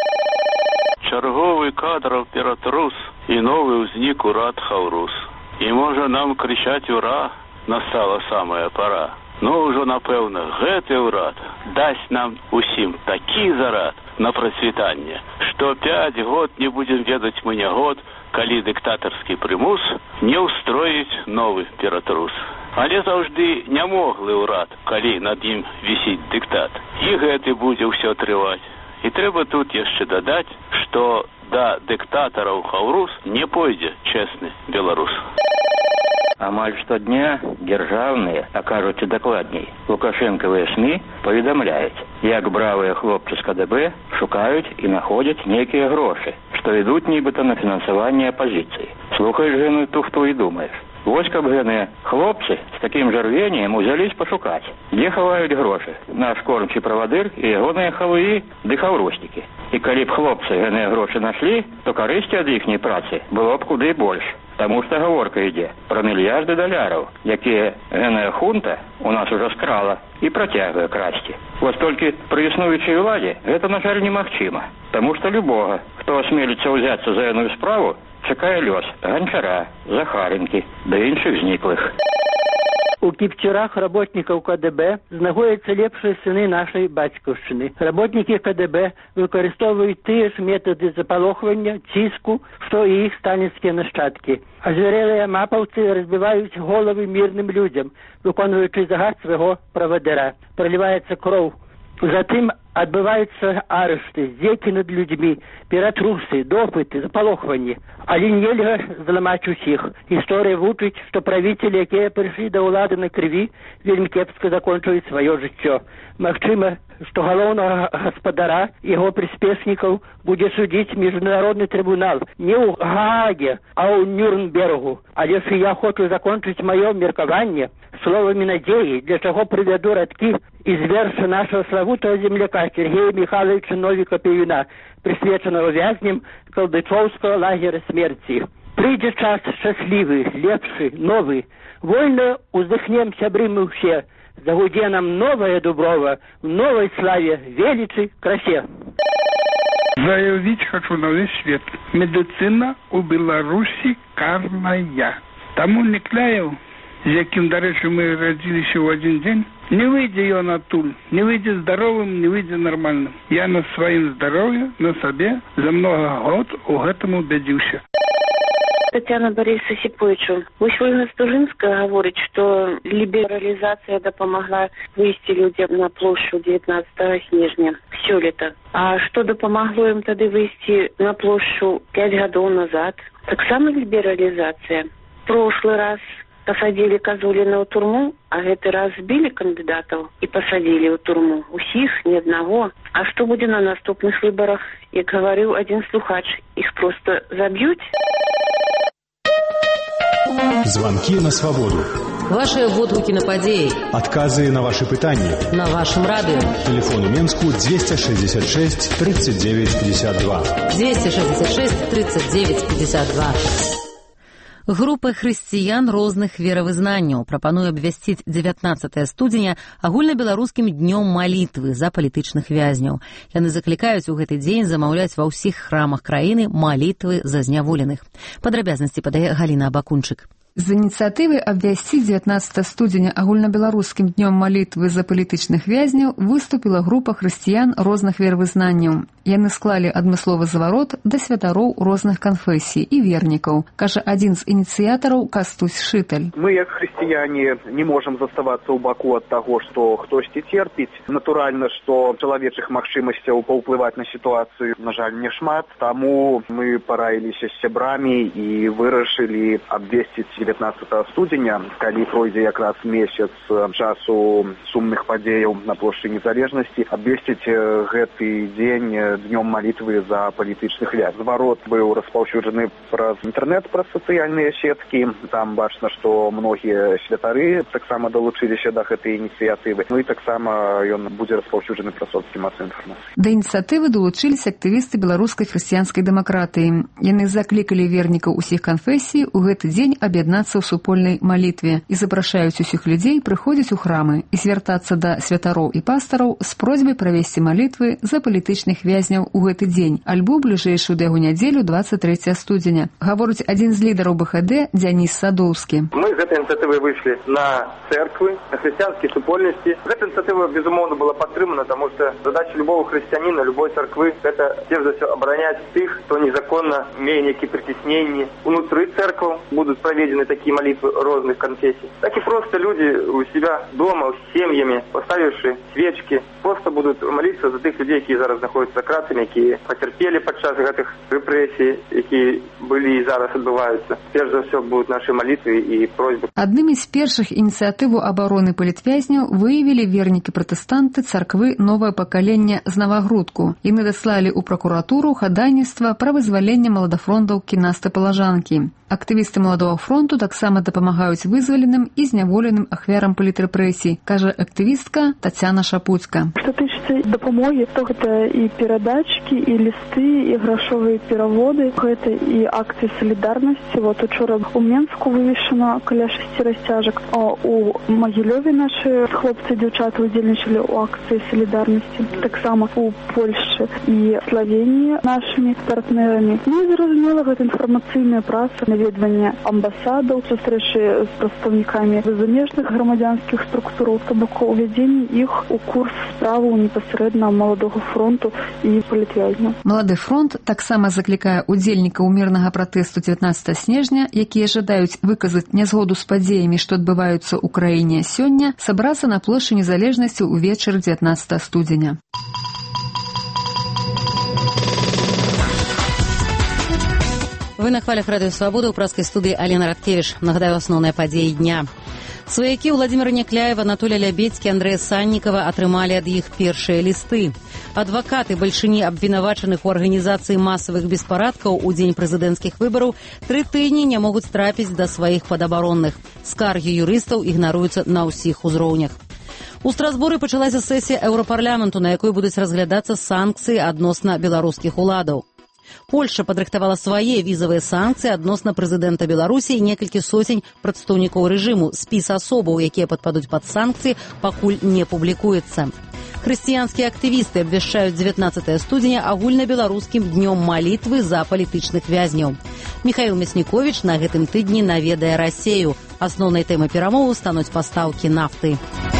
Чарговый кадров піратрус і новый ўзнік урад Хаўрус. І можа нам кричаць ура, настала самая пора. Но ўжо напэўна гэты ўрад дасць нам усім такі зарад на працвітанне, што пять год не будем ведаць мы не год, калі дыктатарскі прымус не ўстроіць новы піратрус. Але заўжды нямоглы ўрад, калі над ім вісіць дыктат. І гэты будзе ўсё трываць. І трэба тут яшчэ дадаць, што да дыктатараў Хаўрус не пойдзе чэсны беларус.
Амаль штодня державные, а кажуць дакладней, лукашэнкавыя СМИ паведамляюць, як бравыя хлопцы з КДБ шукаюць і находзяць нейкія грошы, што ідуць нібыта на фінансаванне апазіцыі. Слухаеш гэную туфту і думаеш, вось каб гэтыя хлопцы з такім жа рвеннем узялись пашукаць, дзе хаваюць грошы наш кормчы правадыр і ягоныя хавыі ды хаўруснікі. І калі б хлопцы гэтыя грошы нашлі, то карысці ад іхняй працы было б куды больш. Таму што гаворка ідзе пра мільярды даляраў, якія гэтая хунта у нас ужо скрала і працягвае красці. Вось толькі пры існуючай уладзе гэта, на жаль, немагчыма. Таму што любога, хто асмеліцца ўзяцца за гэтую справу, чакае лёс Ганчара, Захаренкі да іншых зніклых.
У кіпцюрах работнікаў КДБ знаходзяцца лепшыя сыны нашай бацькаўшчыны. Работнікі КДБ выкарыстоўваюць тыя ж метады запалохвання, ціску, што і іх сталінскія нашчадкі. Азверелыя мапаўцы разбіваюць головы мірным людзям, выконваючы загад свайго правадыра. Проліваецца кроў. Затым адбываюцца арышты, здзекі над людзьмі, ператрусы, допыты, запалохванні. Але нельга зламаць усіх. Гісторыя вучыць, што правіцелі, якія прыйшлі да ўлады на крыві, вельмі кепска закончваюць сваё жыццё. Магчыма, што галоўнага гаспадара і яго прыспешнікаў будзе судзіць міжнародны трыбунал не ў Гааге, а ў Нюрнбергу. Але ж я хочу закончыць маё меркаванне словамі надзеі, для чаго прывяду радкі из верша нашего славутого земляка Сергея Михайловича Новика-Певина, присвяченного вязням Калдычевского лагеря смерти. Придет час счастливый, лепший, новый. Вольно уздыхнем сябры мы все. Загуде нам новое Дуброво в новой славе, величи, красе.
Заявить хочу на весь свет. Медицина у Беларуси карная. Тому Никляев, з яким, до речі, ми родилися в один день, не выйдет он оттуда, не выйдет здоровым, не выйдет нормальным. Я на своем здоровье, на себе за много год у этому убедился.
Тетяна Борисовна Сіповичу, ось Ольга Стужинська говорить, що лібералізація допомогла вивести людям на площу девятнадцатого снежня все лето. А що допомогло їм тоді вивести на площу пять годов назад? Так само лібералізація. В прошлый раз посадили Козулина ў турму, а гэты раз збілі кандыдатаў і посадили ў турму. Усіх, ни одного. А што будзе на наступных выборах? Як говорил один слухач, их просто забьют?
Звонки на свободу.
Ваши водгуки на падеи.
Отказы на ваши пытания.
На вашем радио.
Телефон у Менску двести шестьдесят шесть тридцать девять пятьдесят два.
двести шестьдесят шесть тридцать девять пятьдесят два. Група хрысціян розных веравызнанняў прапануе абвясціць дзевятнаццатае студзеня агульнабеларускім днём малітвы за палітычных вязняў. Яны заклікаюць у гэты дзень замаўляць ва ўсіх храмах краіны малітвы за зняволеных. Падрабязнасці падае Галіна Абакунчык.
З ініцыятывы абвясціць дзевятнаццатага студзеня агульнабеларускім днём малітвы за палітычных вязняў выступіла група хрысціян розных вервызнанняў. Яны склалі адмысловы заварот да святароў розных канфэсій і вернікаў, кажа адзін з ініцыятараў Кастусь Шыталь.
Мы, як хрысціяне, не можам заставацца ў баку ад таго, што хтосьці церпіць. Натуральна, што чалавечых магчымасцяў паўплываць на сітуацыю, на жаль, не шмат. Таму мы параіліся з сябрамі і вырашылі абвесціць дзевятнаццатага студзеня, калі пройдзе якраз месяц часу сумных падзеяў на плошчы Незалежнасці, абвесціць гэты дзень днём малітвы за палітычных вязняў. Зварот быў распаўсюджаны праз інтэрнэт, праз сацыяльныя сеткі. Там бачна, што многія святары таксама далучыліся да гэтай ініцыятывы. Ну і таксама ён будзе распаўсюджаны праз соцсеці масавай інфармацыі. Да
ініцыятывы далучыліся актывісты беларускай хрысціянскай дэмакратыі. Яны заклікалі вернікаў усіх канфэсій у гэты дзень аб'яднацца ў супольнай малітве і запрашаюць усіх людзей прыходзіць у храмы і звяртацца да святароў і пастараў з просьбай правесці малітвы за палітычных вязняў у гэты дзень, альбо бліжэйшую да яго нядзелю дваццаць трэцяга студзеня. Гаворыць адзін з лідараў БХД Дзяніс Садоўскі.
Мы з гэтай ініцыятывай выйшлі на церквы, на хрысціянскія супольнасці. Гэта ініцыятыва, безумоўна, была падтрымана, таму што задача любого хрысціяніна, любой церквы – гэта, перш за ўсё, абараняць тых, хто незаконна мее нейкія прыцісненні. Унутры церкваў будуць праведзены такія малітвы розных канфесій. Так і проста людзі у себя дома, з сем'ямі, паставіўшы свечкі, проста будуць маліцца за тых людзей, якія зараз знаходзяцца кратамі, якія пацярпелі падчас гэтых рэпрэсій, якія былі і зараз адбываюцца. Перш за ўсё будуць нашы малітвы і просьбы.
Аднымі з першых ініцыятыву абароны палітвязняў выявілі вернікі-пратэстанты царквы «Новае пакаленне» з Навагрудку. Яны даслалі ў пракуратуру хадайніцтва пра вызваленне маладафронтаўкі Насты Палажанкі. Актывісты Маладога фронту таксама дапамагаюць вызваленым і зняволеным ахвярам палітрэпрэсій, кажа актывістка Тацяна Шапуцька.
Што тычыцца дапамогі, то гэта і перадачкі, і лісты, і грашовыя пераводы, гэта і акцыі салідарнасці. Вот учора у Менску вывешана каля шасці расцяжак, а у Магілёве нашы хлопцы і дзяўчаты удзельнічалі ў акцыі салідарнасці. Таксама у Польшчы і Славеніі нашымі партнерамі. Ну і зразумела, гэта інфармацыйная праца, наведванне амбасадаў, сустрэчы з прадстаўнікамі замежных грамадзянскіх структураў, то бок увядзенне іх у курс справу непасрэдна Маладога фронту і палітвязняў.
Малады фронт таксама заклікае удзельнікаў мірнага пратэсту дзевятнаццатага снежня, якія жадаюць выказаць нязгоду з падзеямі, што адбываюцца ў краіне сёння, сабрацца на плошчы Незалежнасці ўвечары дзевятнаццатага студзеня.
Вы на хвалях Радыё Свабода, ў праскай студыі Алена Радкевіч. Нагадаю асноўныя падзеі дня. Сваякі Владимира Някляева, Анатолия Лябедзькі, Андрэя Саннікава атрымалі ад іх першыя лісты. Адвакаты бальшыні абвінавачаных у арганізацыі масавых беспарадкаў у дзень прэзідэнцкіх выбараў тры тыдні не могуць трапіць да сваіх падабаронных. Скаргі юрыстаў ігнаруюцца на ўсіх узроўнях. У Страсбуры пачалася сесія Еўрапарламенту, на якой будуць разглядацца санкцыі адносна беларускіх уладаў. Польша падрыхтавала свае візавыя санкцыі адносна прэзідэнта Беларусі і некалькі сотень прадстаўнікоў рэжыму. Спіс асобаў, якія падпадуць пад санкцыі, пакуль не публікуецца. Хрысціянскія актывісты абвяшчаюць дзевятнаццатага студзеня агульнабеларускім днём малітвы за палітычных вязняў. Міхаіл Мясніковіч на гэтым тыдні наведае Расею. Асноўнай тэмай перамоваў стануць пастаўкі нафты.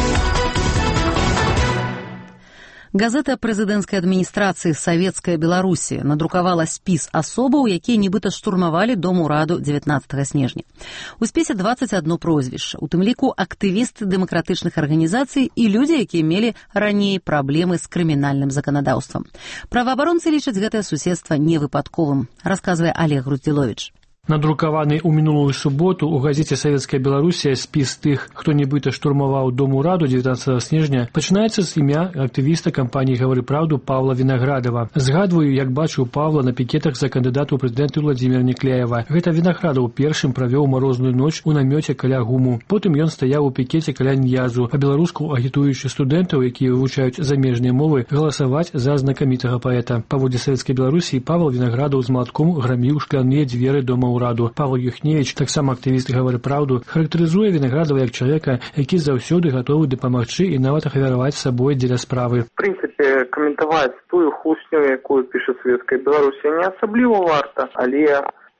Газета прэзідэнцкай адміністрацыі «Савецкая Беларусі» надрукавала спіс асобаў, якія нібыта штурмавалі дом ураду дзевятнаццатага снежня. У спісе дваццаць адно прозвішча, у тым ліку актывісты дэмакратычных арганізацый і людзі, якія мелі раней праблемы з крымінальным заканадаўствам. Праваабаронцы лічаць гэтае суседства невыпадковым, расказвае Олег Груздзіловіч.
Надрукаваны ў мінулую суботу ў газеце «Савецкая Беларусія» спіс тых, хто нібыта штурмаваў дом ураду дзевятнаццатага снежня, пачынаецца з імя актывіста кампаніі «Гавары праўду» Павла Вінаградава. Згадваю, як бачыў Павла на пікетах за кандыдата ў прэзідэнты Владимира Някляева. Гэта Вінаградаў першым правёў марозную ноч у намёце каля гуму. Потым ён стаяў у пікеце каля Ньязу, па-беларуску агітуючы студэнтаў, якія вывучаюць замежныя мовы, галасаваць за знакамітага паэта. Паводле «Савецкай Беларусі» Павел Вінаградаў з малатком граміў шкляныя дзверы дома ураду. Павел Юхневич, таксама актывіст «Гавары праўду», характарызуе Вінаградава як чалавека, які заўсёды гатовы дапамагчы і нават ахвяраваць сабой дзеля справы.
В прынцыпе, каментаваць тую хусню, якую піша «Савецкая Беларусія», не асабліва варта, але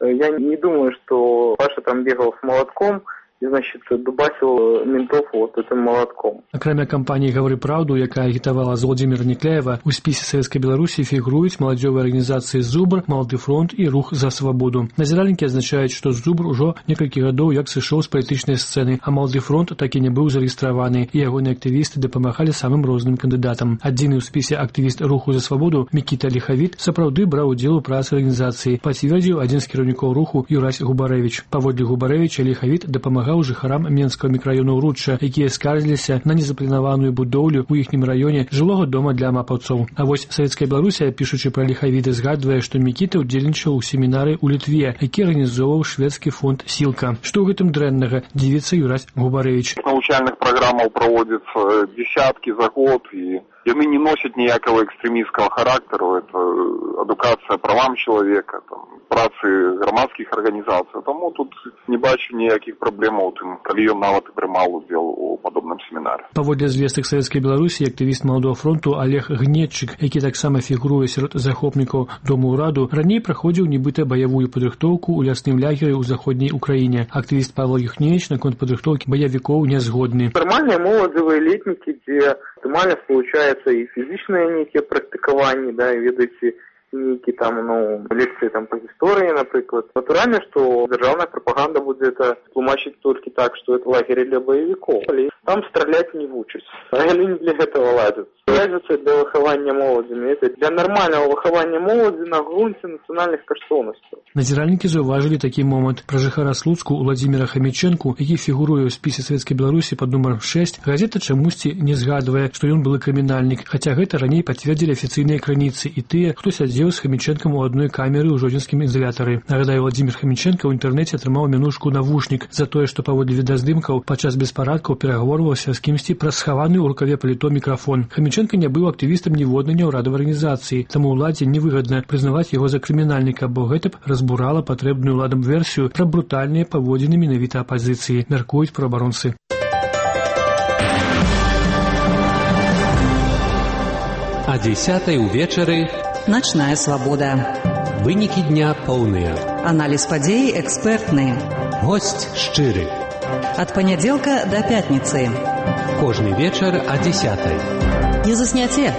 Я не думаю, что Паша там бегал с молотком и, значит, дубасил ментов вот этим молотком.
Акрамя кампаніі «Гавары праўду», якая агітавала з Владзіміра Някляева, у спісе Савецкай Беларусі фігуруюць маладзёвыя арганізацыі «Зубр», «Малады фронт» і «Рух за свабоду». Назіральнікі адзначаюць, што «Зубр» ужо некалькі гадоў як сышоў з палітычнай сцэны, а «Малады фронт» так і не быў зарэгістраваны, і ягоныя актывісты дапамагалі самым розным кандыдатам. Адзіны ў спісе актывіст «Руху за свабоду» Мікіта Ліхавіт сапраўды браў удзел у працы арганізацыі, пацвердзіў адзін з кіраўнікоў руху Юрась Губарэвіч. Паводле Губарэвіча, Ліхавіт дапамагаў жыхарам Менскага мікрараёну Рудча, якія скардзіліся на незапланаваную будоўлю ў іхнім раёне жылога дома для мапаўцоў. А вось Савецкая Беларусія, пішучы пра Ліхавіта, згадвае, што Мікіта ўдзельнічаў у семінары ў Літве, які арганізоўваў шведскі фонд «Сілка». Што ў гэтым дрэннага, дзівіцца Юрась Губарэвіч.
Навучальных праграмаў праводзіцца десяткі за год, і яны не носят ніякого экстремистского характера. Это адукация правам человека, там, працы громадских организаций. Тому тут не бачу ніяких проблем у тым, калі ён нават і прымаў удзел у падобным семінары.
Паводле звестак Савецкай Беларусі, актывіст Маладога фронту Олег Гнетчык, які таксама фігуруе сярод захопнікаў Дому ўраду, раней праходзіў нібыта баявую падрыхтоўку ў лясным лагеры ў заходняй Украіне. Актывіст Павел Юхневич наконт падрыхтоўкі баявікоў не згодны.
Нормальные молодые летники, где оптимально получается и физичные некие практикования, да, и ведаете некие там, ну, лекции там по истории, например. Натурально, что державная пропаганда будет это тлумачить только так, что это лагерь для боевиков. Там стрелять не вучат. Они не для этого ладят. Ладятся для выхования молодыми. Это для нормального выхования молоді на грунте национальных каштоўнасцяў.
Назіральнікі заўважылі такі момант. Пра жыхара Слуцку Уладзіміра Хамічэнку, які фігуруе ў спісе Савецкай Беларусі пад нумарам шэсць, газета чамусьці не згадвае, што ён былы крымінальнік, хаця гэта раней пацвердзілі афіцыйныя крыніцы і тыя, хто сядзеў з Хамічэнкам у адной камеры ў жодзінскім ізалятары. Нагадаю, Владзімір Хамічэнка ў інтэрнэце атрымаў мянушку «навушнік» за тое, што паводле відаздымкаў падчас беспарадкаў перагаворваўся з кімсьці праз схаваны ў рукаве паліто мікрафон. Хамічэнка не быў актывістам ніводнай няўрадавай арганізацыі, таму ўладзе невыгадна прызнаваць яго за крымінальніка, бо гэта б разбурала патрэбную ўладам версію пра брутальныя паводзіны менавіта апазіцыі, мяркуюць праваабаронцы.
А дзесятай увечары
«Начная свобода».
Вынікі дня поўныя.
Аналіз падзей экспертны.
Госць шчыры.
Ад панядзелка да пятніцы.
Кожны вечар а дзесятай.
Не засняце.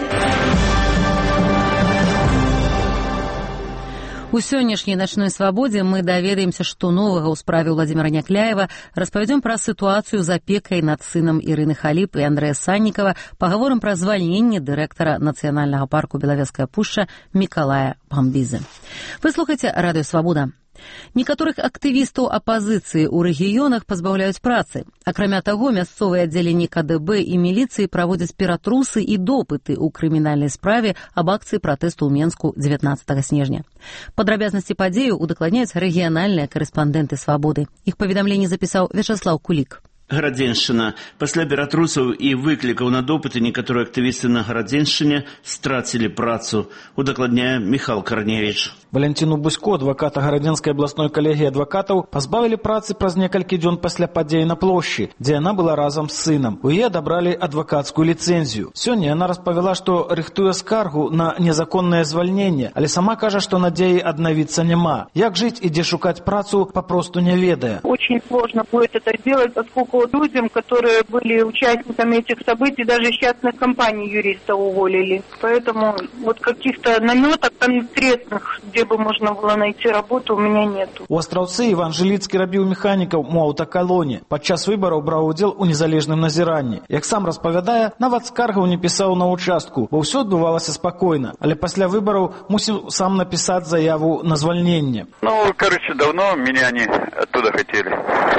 У сённяшняй начной свабодзе мы даведаемся, што новага ў справе Владзіміра Някляева, распавядзём пра сітуацыю з апекай над сынам Ірыны Халіп і Андрэя Саннікава, пагаворым пра звальненне дырэктара нацыянальнага парку Белавежская пушча Мікалая Памбізы. Вы слухаеце радыё Свабода. Некаторых актывістаў апазіцыі ў рэгіёнах пазбаўляюць працы. Акрамя таго, мясцовыя аддзяленні ка дэ бэ і міліцыі праводзяць ператрусы і допыты ў крымінальнай справе аб акцыі пратэсту ў Менску дзевятнаццатага снежня. Падрабязнасці падзею удакладняюць рэгіянальныя карэспандэнты Свабоды. Іх паведамленне запісаў Вячаслаў Кулік.
Гарадзеншчына. Пасля ператрусаў і выклікаў на допыты некаторыя актывісты на Гарадзеншчыне страцілі працу, удакладняе Міхал Карневіч.
Валянціну Бусько, адваката Гарадзенскай абласной калегіі адвакатаў, пазбавілі працы праз некалькі дзён пасля падзеі на плошчы, дзе яна была разам з сынам. У яе адабралі адвакацкую ліцэнзію. Сёння яна распавяла, што рыхтуе скаргу на незаконнае звальненне, але сама кажа, што надзеі аднавіцца няма. Як жыць і дзе шукаць працу, папросту не ведае.
Очень сложно будет это делать, поскольку людям, которые были участниками этих событий, даже частных компаний юриста уволили. Поэтому вот каких-то наметок конкретных, где бы можно было найти работу, у меня нету.
У Астраўцы Іван Жыліцкі рабіў механікаў у аўтакалоне. Падчас выбараў браў удзел у незалежным назіранні. Як сам распавядае, нават скаргаў не пісаў на участку, бо ўсё адбывалася спакойна. Але пасля выбараў мусіў сам напісаць заяву на звальненне.
Ну, короче, давно меня они оттуда хотели.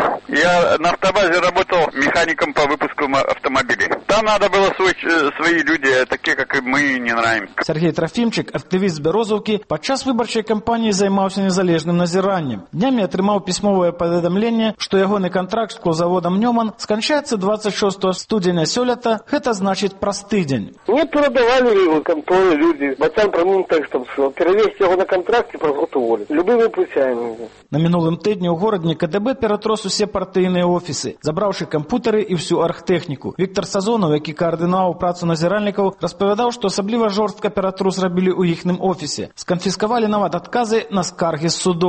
Я на автобазе работал механиком по выпуску автомобилей. Там надо было свой, свои люди, такие, как и мы, не нравимся.
Сергей Трофимчик, актывіст з Бярозаўкі, падчас выбарчай кампаніі займаўся незалежным назіраннем. Днямі атрымаў пісьмовае паведамленне, што ягоны кантракт з клозаводам Нёман сканчаецца двадцать шестого студзеня сёлета, гэта значыць праз тыдзень.
Мне перадавалі его конторы люди, бацам прамым тэкстам, перавесці яго на кантракт і праз год уволіць. Любымі путямі.
На мінулым тыдні ў горадні ка дэ бэ ператрос усе партыйныя офісы, забраўшы кампутары і всю архтэхніку. Віктор Сазонаў, які каардынаваў працу назіральнікаў, распавядаў, што асабліва жорстка ператрус рабілі ў іхным офісе. Сканфіскавалі нават адказы на скаргі з судоў.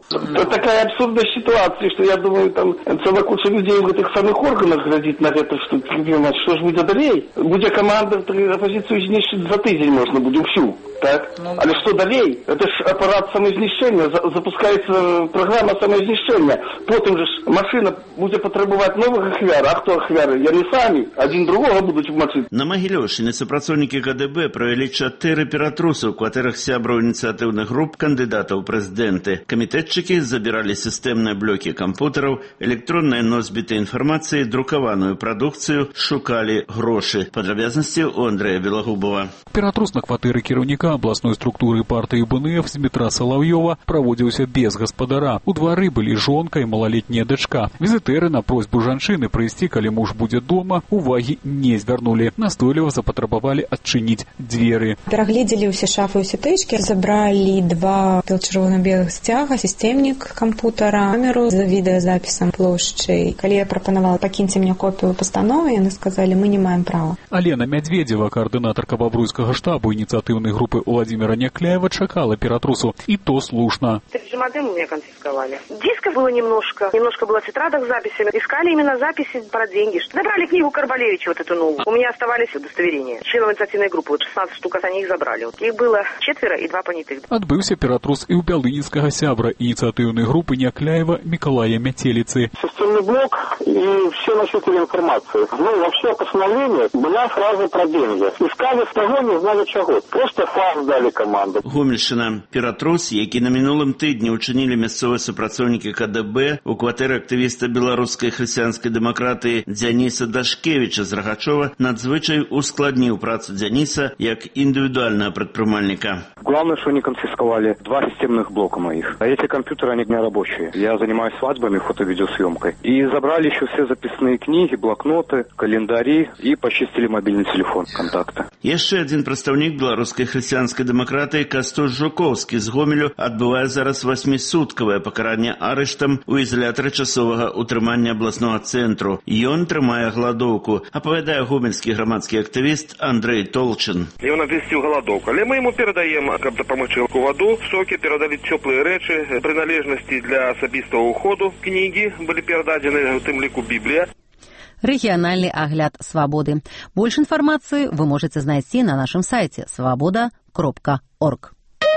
Это такая абсурдная ситуация, что я думаю, там целая куча людей в этих самых органах глядит на это, что, что ж будет далее? Будет команда оппозицию знищить за тиждень можно будет всю. Так? Ну, але что далее? Это ж аппарат самознищения, запускается программа самознищения. Потом же машина будет потребовать новых ахвяр. А кто ахвяры? Я не сами, один другого будут в машине.
На Магілёўшчыне супрацоўнікі КДБ правялі чатыры ператрусы ў кватэрах сябраў ініцыятыўных груп кандыдатаў прэзідэнты. Камітэтчыкі забіралі сістэмныя блокі кампутараў, электронныя носьбіты інфармацыі, друкаваную прадукцыю, шукалі грошы. Падрабязнасці у Андрэя Белагубова.
Ператрус на кватэры кіраўніка абласной структуры партыі БНФ Дмітра Салаўёва праводзіўся без гаспадара. У двары былі жонка і малалетняя дачка. Візітэры на просьбу жанчыны прыйсці, калі муж будзе дома, увагі не звярнулі. Настойліва запатрабавалі адчыніць дзверы.
Перагледзелі ўсе шафы і ўсе тычкі, забралі два чырвона-белых сцяга, сістэмнік кампутара, камеру з відэазапісам плошчы. Калі я прапанавала пакіньце мне копію пастановы, яны сказалі, мы не маем права.
Алена Мядзведзева, координаторка Бобруйскага штабу инициативной группы Владимира Някляева, чекала ператрусу, и то слушно.
три джи модем у меня конфисковали. Диска было немножко, немножко было тетрадок с записями. Искали именно записи про деньги. Забрали книгу Карбалевича, вот эту новую. У меня оставались удостоверения. Членов инициативной группы, вот шестнадцать штук, они их забрали. Их было четверо и два понятых.
Отбывся ператрус и у бялынінскага сябра инициативной группы Някляева Миколая Метелицы.
Системный блок и все носители информации. Ну, вообще постановление была фраза про деньги. Искали с того, не знали чего. Просто факт дали команду.
Гомельщина. Ператрус, які на мінулым тыдні учинили мясцовыя супрацоўнікі КДБ у кватэры актывіста беларускай хрысціянскай дэмакратыі Дзяніса Дашкевіча з Рагачова, надзвычай ускладніў працу Дзяніса як индивидуального предпринимальника.
Главное, что они конфисковали два системных блока моих. А эти компьютеры, они не рабочие. Я занимаюсь свадьбами, фото-видеосъемкой. И забрали еще все записные книги, блокноты, календари и почистили мобильный телефон, контакты.
Яшчэ один прадстаўнік беларускай хрысціянскай дэмакратыі Кастуш Жуковскі з Гомелю адбывае зараз васьмісуткавае пакаранне арыштам у ізалятары часовага утрымання абласнога цэнтру. Ён трымае гладоўку, апавядае гомельскі грамадскі актывіст Андрей Толчин.
Ён абвесціў галадоўку, але мы ему перадаем, каб дапамагчы ваду, соки, перадалі цёплыя рэчы, прыналежнасці для асабістага ўходу, кнігі былі перададзены, у тым ліку Біблія.
Региональный огляд «Свободы». Больше информации вы можете найти на нашем сайте свобода точка орг.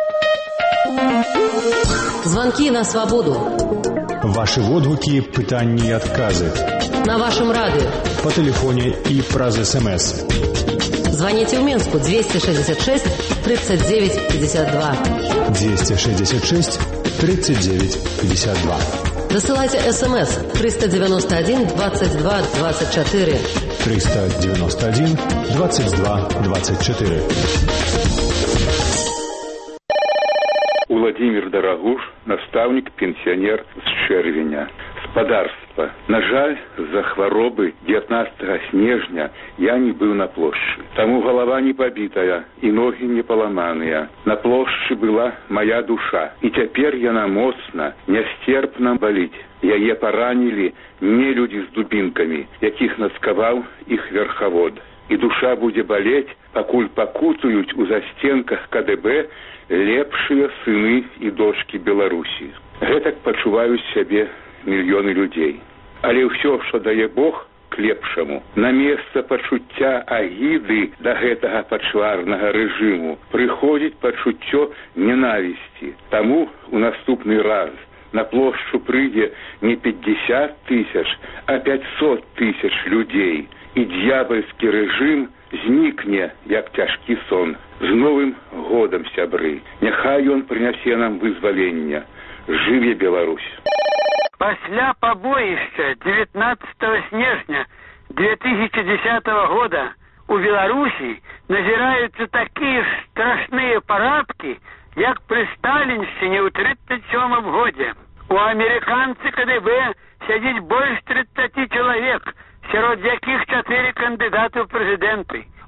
Звонки на свободу.
Ваши водгуки, пытанні и отказы.
На вашем радио.
По телефоне и праз СМС.
Звоните в Минску двести шестьдесят шесть тридцать девять пятьдесят два.
двести шестьдесят шесть тридцать девять пятьдесят два.
Засылайте СМС триста девяносто один двадцать два двадцать четыре.
триста девяносто один двадцать два двадцать четыре.
Владимир Дорогуш, наставник, пенсионер с Червеня. Спадарства. На жаль, з-за хваробы дзевятнаццатага снежня я не быў на плошчы. Таму голова не побитая и ноги не поламаныя. На плошчы была моя душа. И цяпер яна моцна, нястерпна баліць. Яе паранілі не люди с дубинками, якіх наскаваў іх верхавод. И душа будзе балець, пакуль пакутуюць у застенках КДБ лепшыя сыны и дочки Беларусі. Гэтак пачуваюць сябе мільёны людзей. Але ўсё, што дае Бог, к лепшаму. На месца пачуцця агіды да гэтага пачварнага рэжыму прыходзіць пачуццё ненавісці. Таму у наступны раз на плошчу прыйдзе не пятьдесят тысяч, а пятьсот тысяч людзей. І д'ябальскі рэжым знікне, як цяжкі сон. З новым годам, сябры. Няхай ён прынясе нам вызвалення. Жыве Беларусь!
Пасля побоища девятнадцатого снежня две тысячи десятого года у Беларуси назираются такие страшные парадки, як при Сталинщине у тридцать сёмым годе. У американцы КДБ сядзіць больш тридцати человек, сярод якіх чатыры кандыдаты ў прэзідэнты.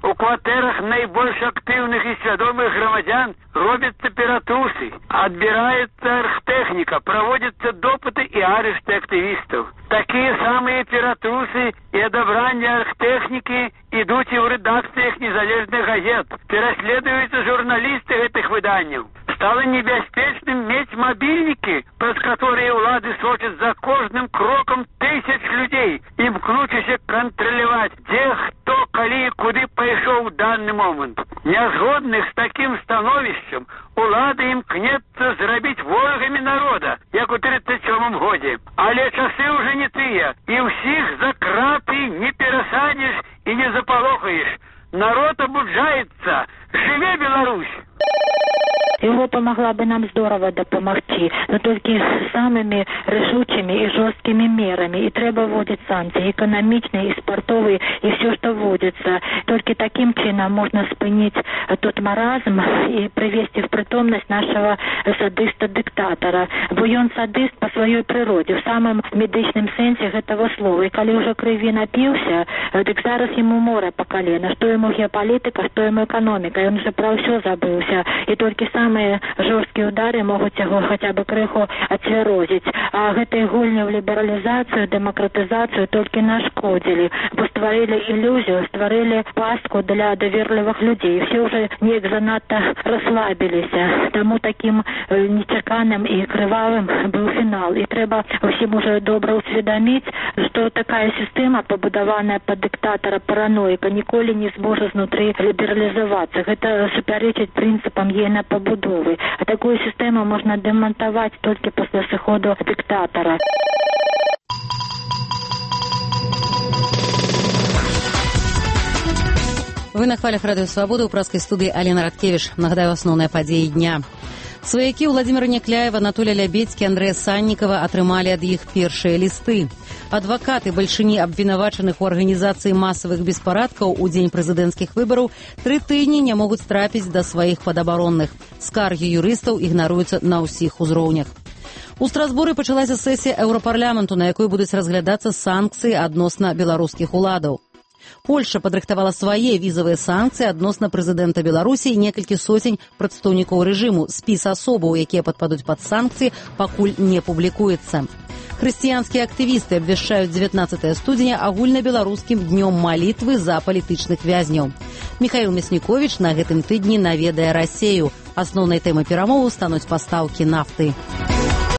У кватэрах найбольш актыўных і свядомых грамадзян робяцца ператрусы, адбіраецца архтэхніка, праводзяцца допыты і арышты актывістаў. Такія самыя ператрусы і адабранне архтэхнікі ідуць і ў рэдакцыях незалежных газет. Пераследуюцца журналісты гэтых выданняў. Стало небяспечным мець мабільнікі, праз которые ўлады сочаць за кожным крокам тысяч людзей, імкнучыся кантраляваць, дзе, хто, калі і куды пайшоў у данный момент. Нязгодных з такім становішчам улады імкнецца зрабіць ворагамі народа, як у тридцать сёмым годзе. Але часы ўжо не тыя, і ўсіх за краты не перасадзіш і не запалохаеш. Народ абуджаецца. Жыве Беларусь!
Европа могла бы нам здорово допомогти, но только самыми решучими и жесткими мерами. И треба вводить санкции экономичные и спортовые, и все, что вводится. Только таким чином можно спынить тот маразм и привести в притомность нашего садиста-диктатора. Бо он садист по своей природе, в самом медичном сенсе этого слова. И коли уже крови напился, так зараз ему море по колено. Что ему геополитика, что ему экономика. И он уже про все забылся. И только самые жесткие удары могут его хотя бы крыху отсвярозить. А этой гульню в либерализацию, демократизацию только нашкодили. Бо створили иллюзию, створили пастку для доверливых людей. И все уже не занадто расслабились. Тому таким нечеканным и кривавым был финал. И треба всем уже добро усведомить, что такая система, побудованная под диктатора параноика, ніколи не зможет внутри либерализоваться. Это суперечить принципам ейной побудовы. А такую систему можно демонтовать только после сыходу диктатора.
Вы на хвалях Радыё Свабода, ў праскай студыі Алена Радкевіч. Нагадаю асноўныя падзеі дня. Сваякі Владимира Някляева, Анатолия Лябедзькі, Андрэя Саннікава атрымалі ад іх першыя лісты. Адвакаты бальшыні абвінавачаных у арганізацыі масавых беспарадкаў у дзень прэзідэнцкіх выбараў тры тыдні не могуць трапіць да сваіх падабаронных. Скаргі юрыстаў ігнаруюцца на ўсіх узроўнях. У Страсбуры пачалася сесія Еўрапарламенту, на якой будуць разглядацца санкцыі адносна беларускіх уладаў. Польша падрыхтавала свае візавыя санкцыі адносна прэзідэнта Беларусі і некалькі сотень прадстаўнікоў рэжыму. Спіс асобаў, якія падпадуць пад санкцыі, пакуль не публікуецца. Хрысціянскія актывісты абвяшчаюць дзевятнаццатае студзеня агульнабеларускім днём малітвы за палітычных вязняў. Міхаіл Мясніковіч на гэтым тыдні наведае Расею. Асноўнай тэмай перамоваў стануць пастаўкі нафты.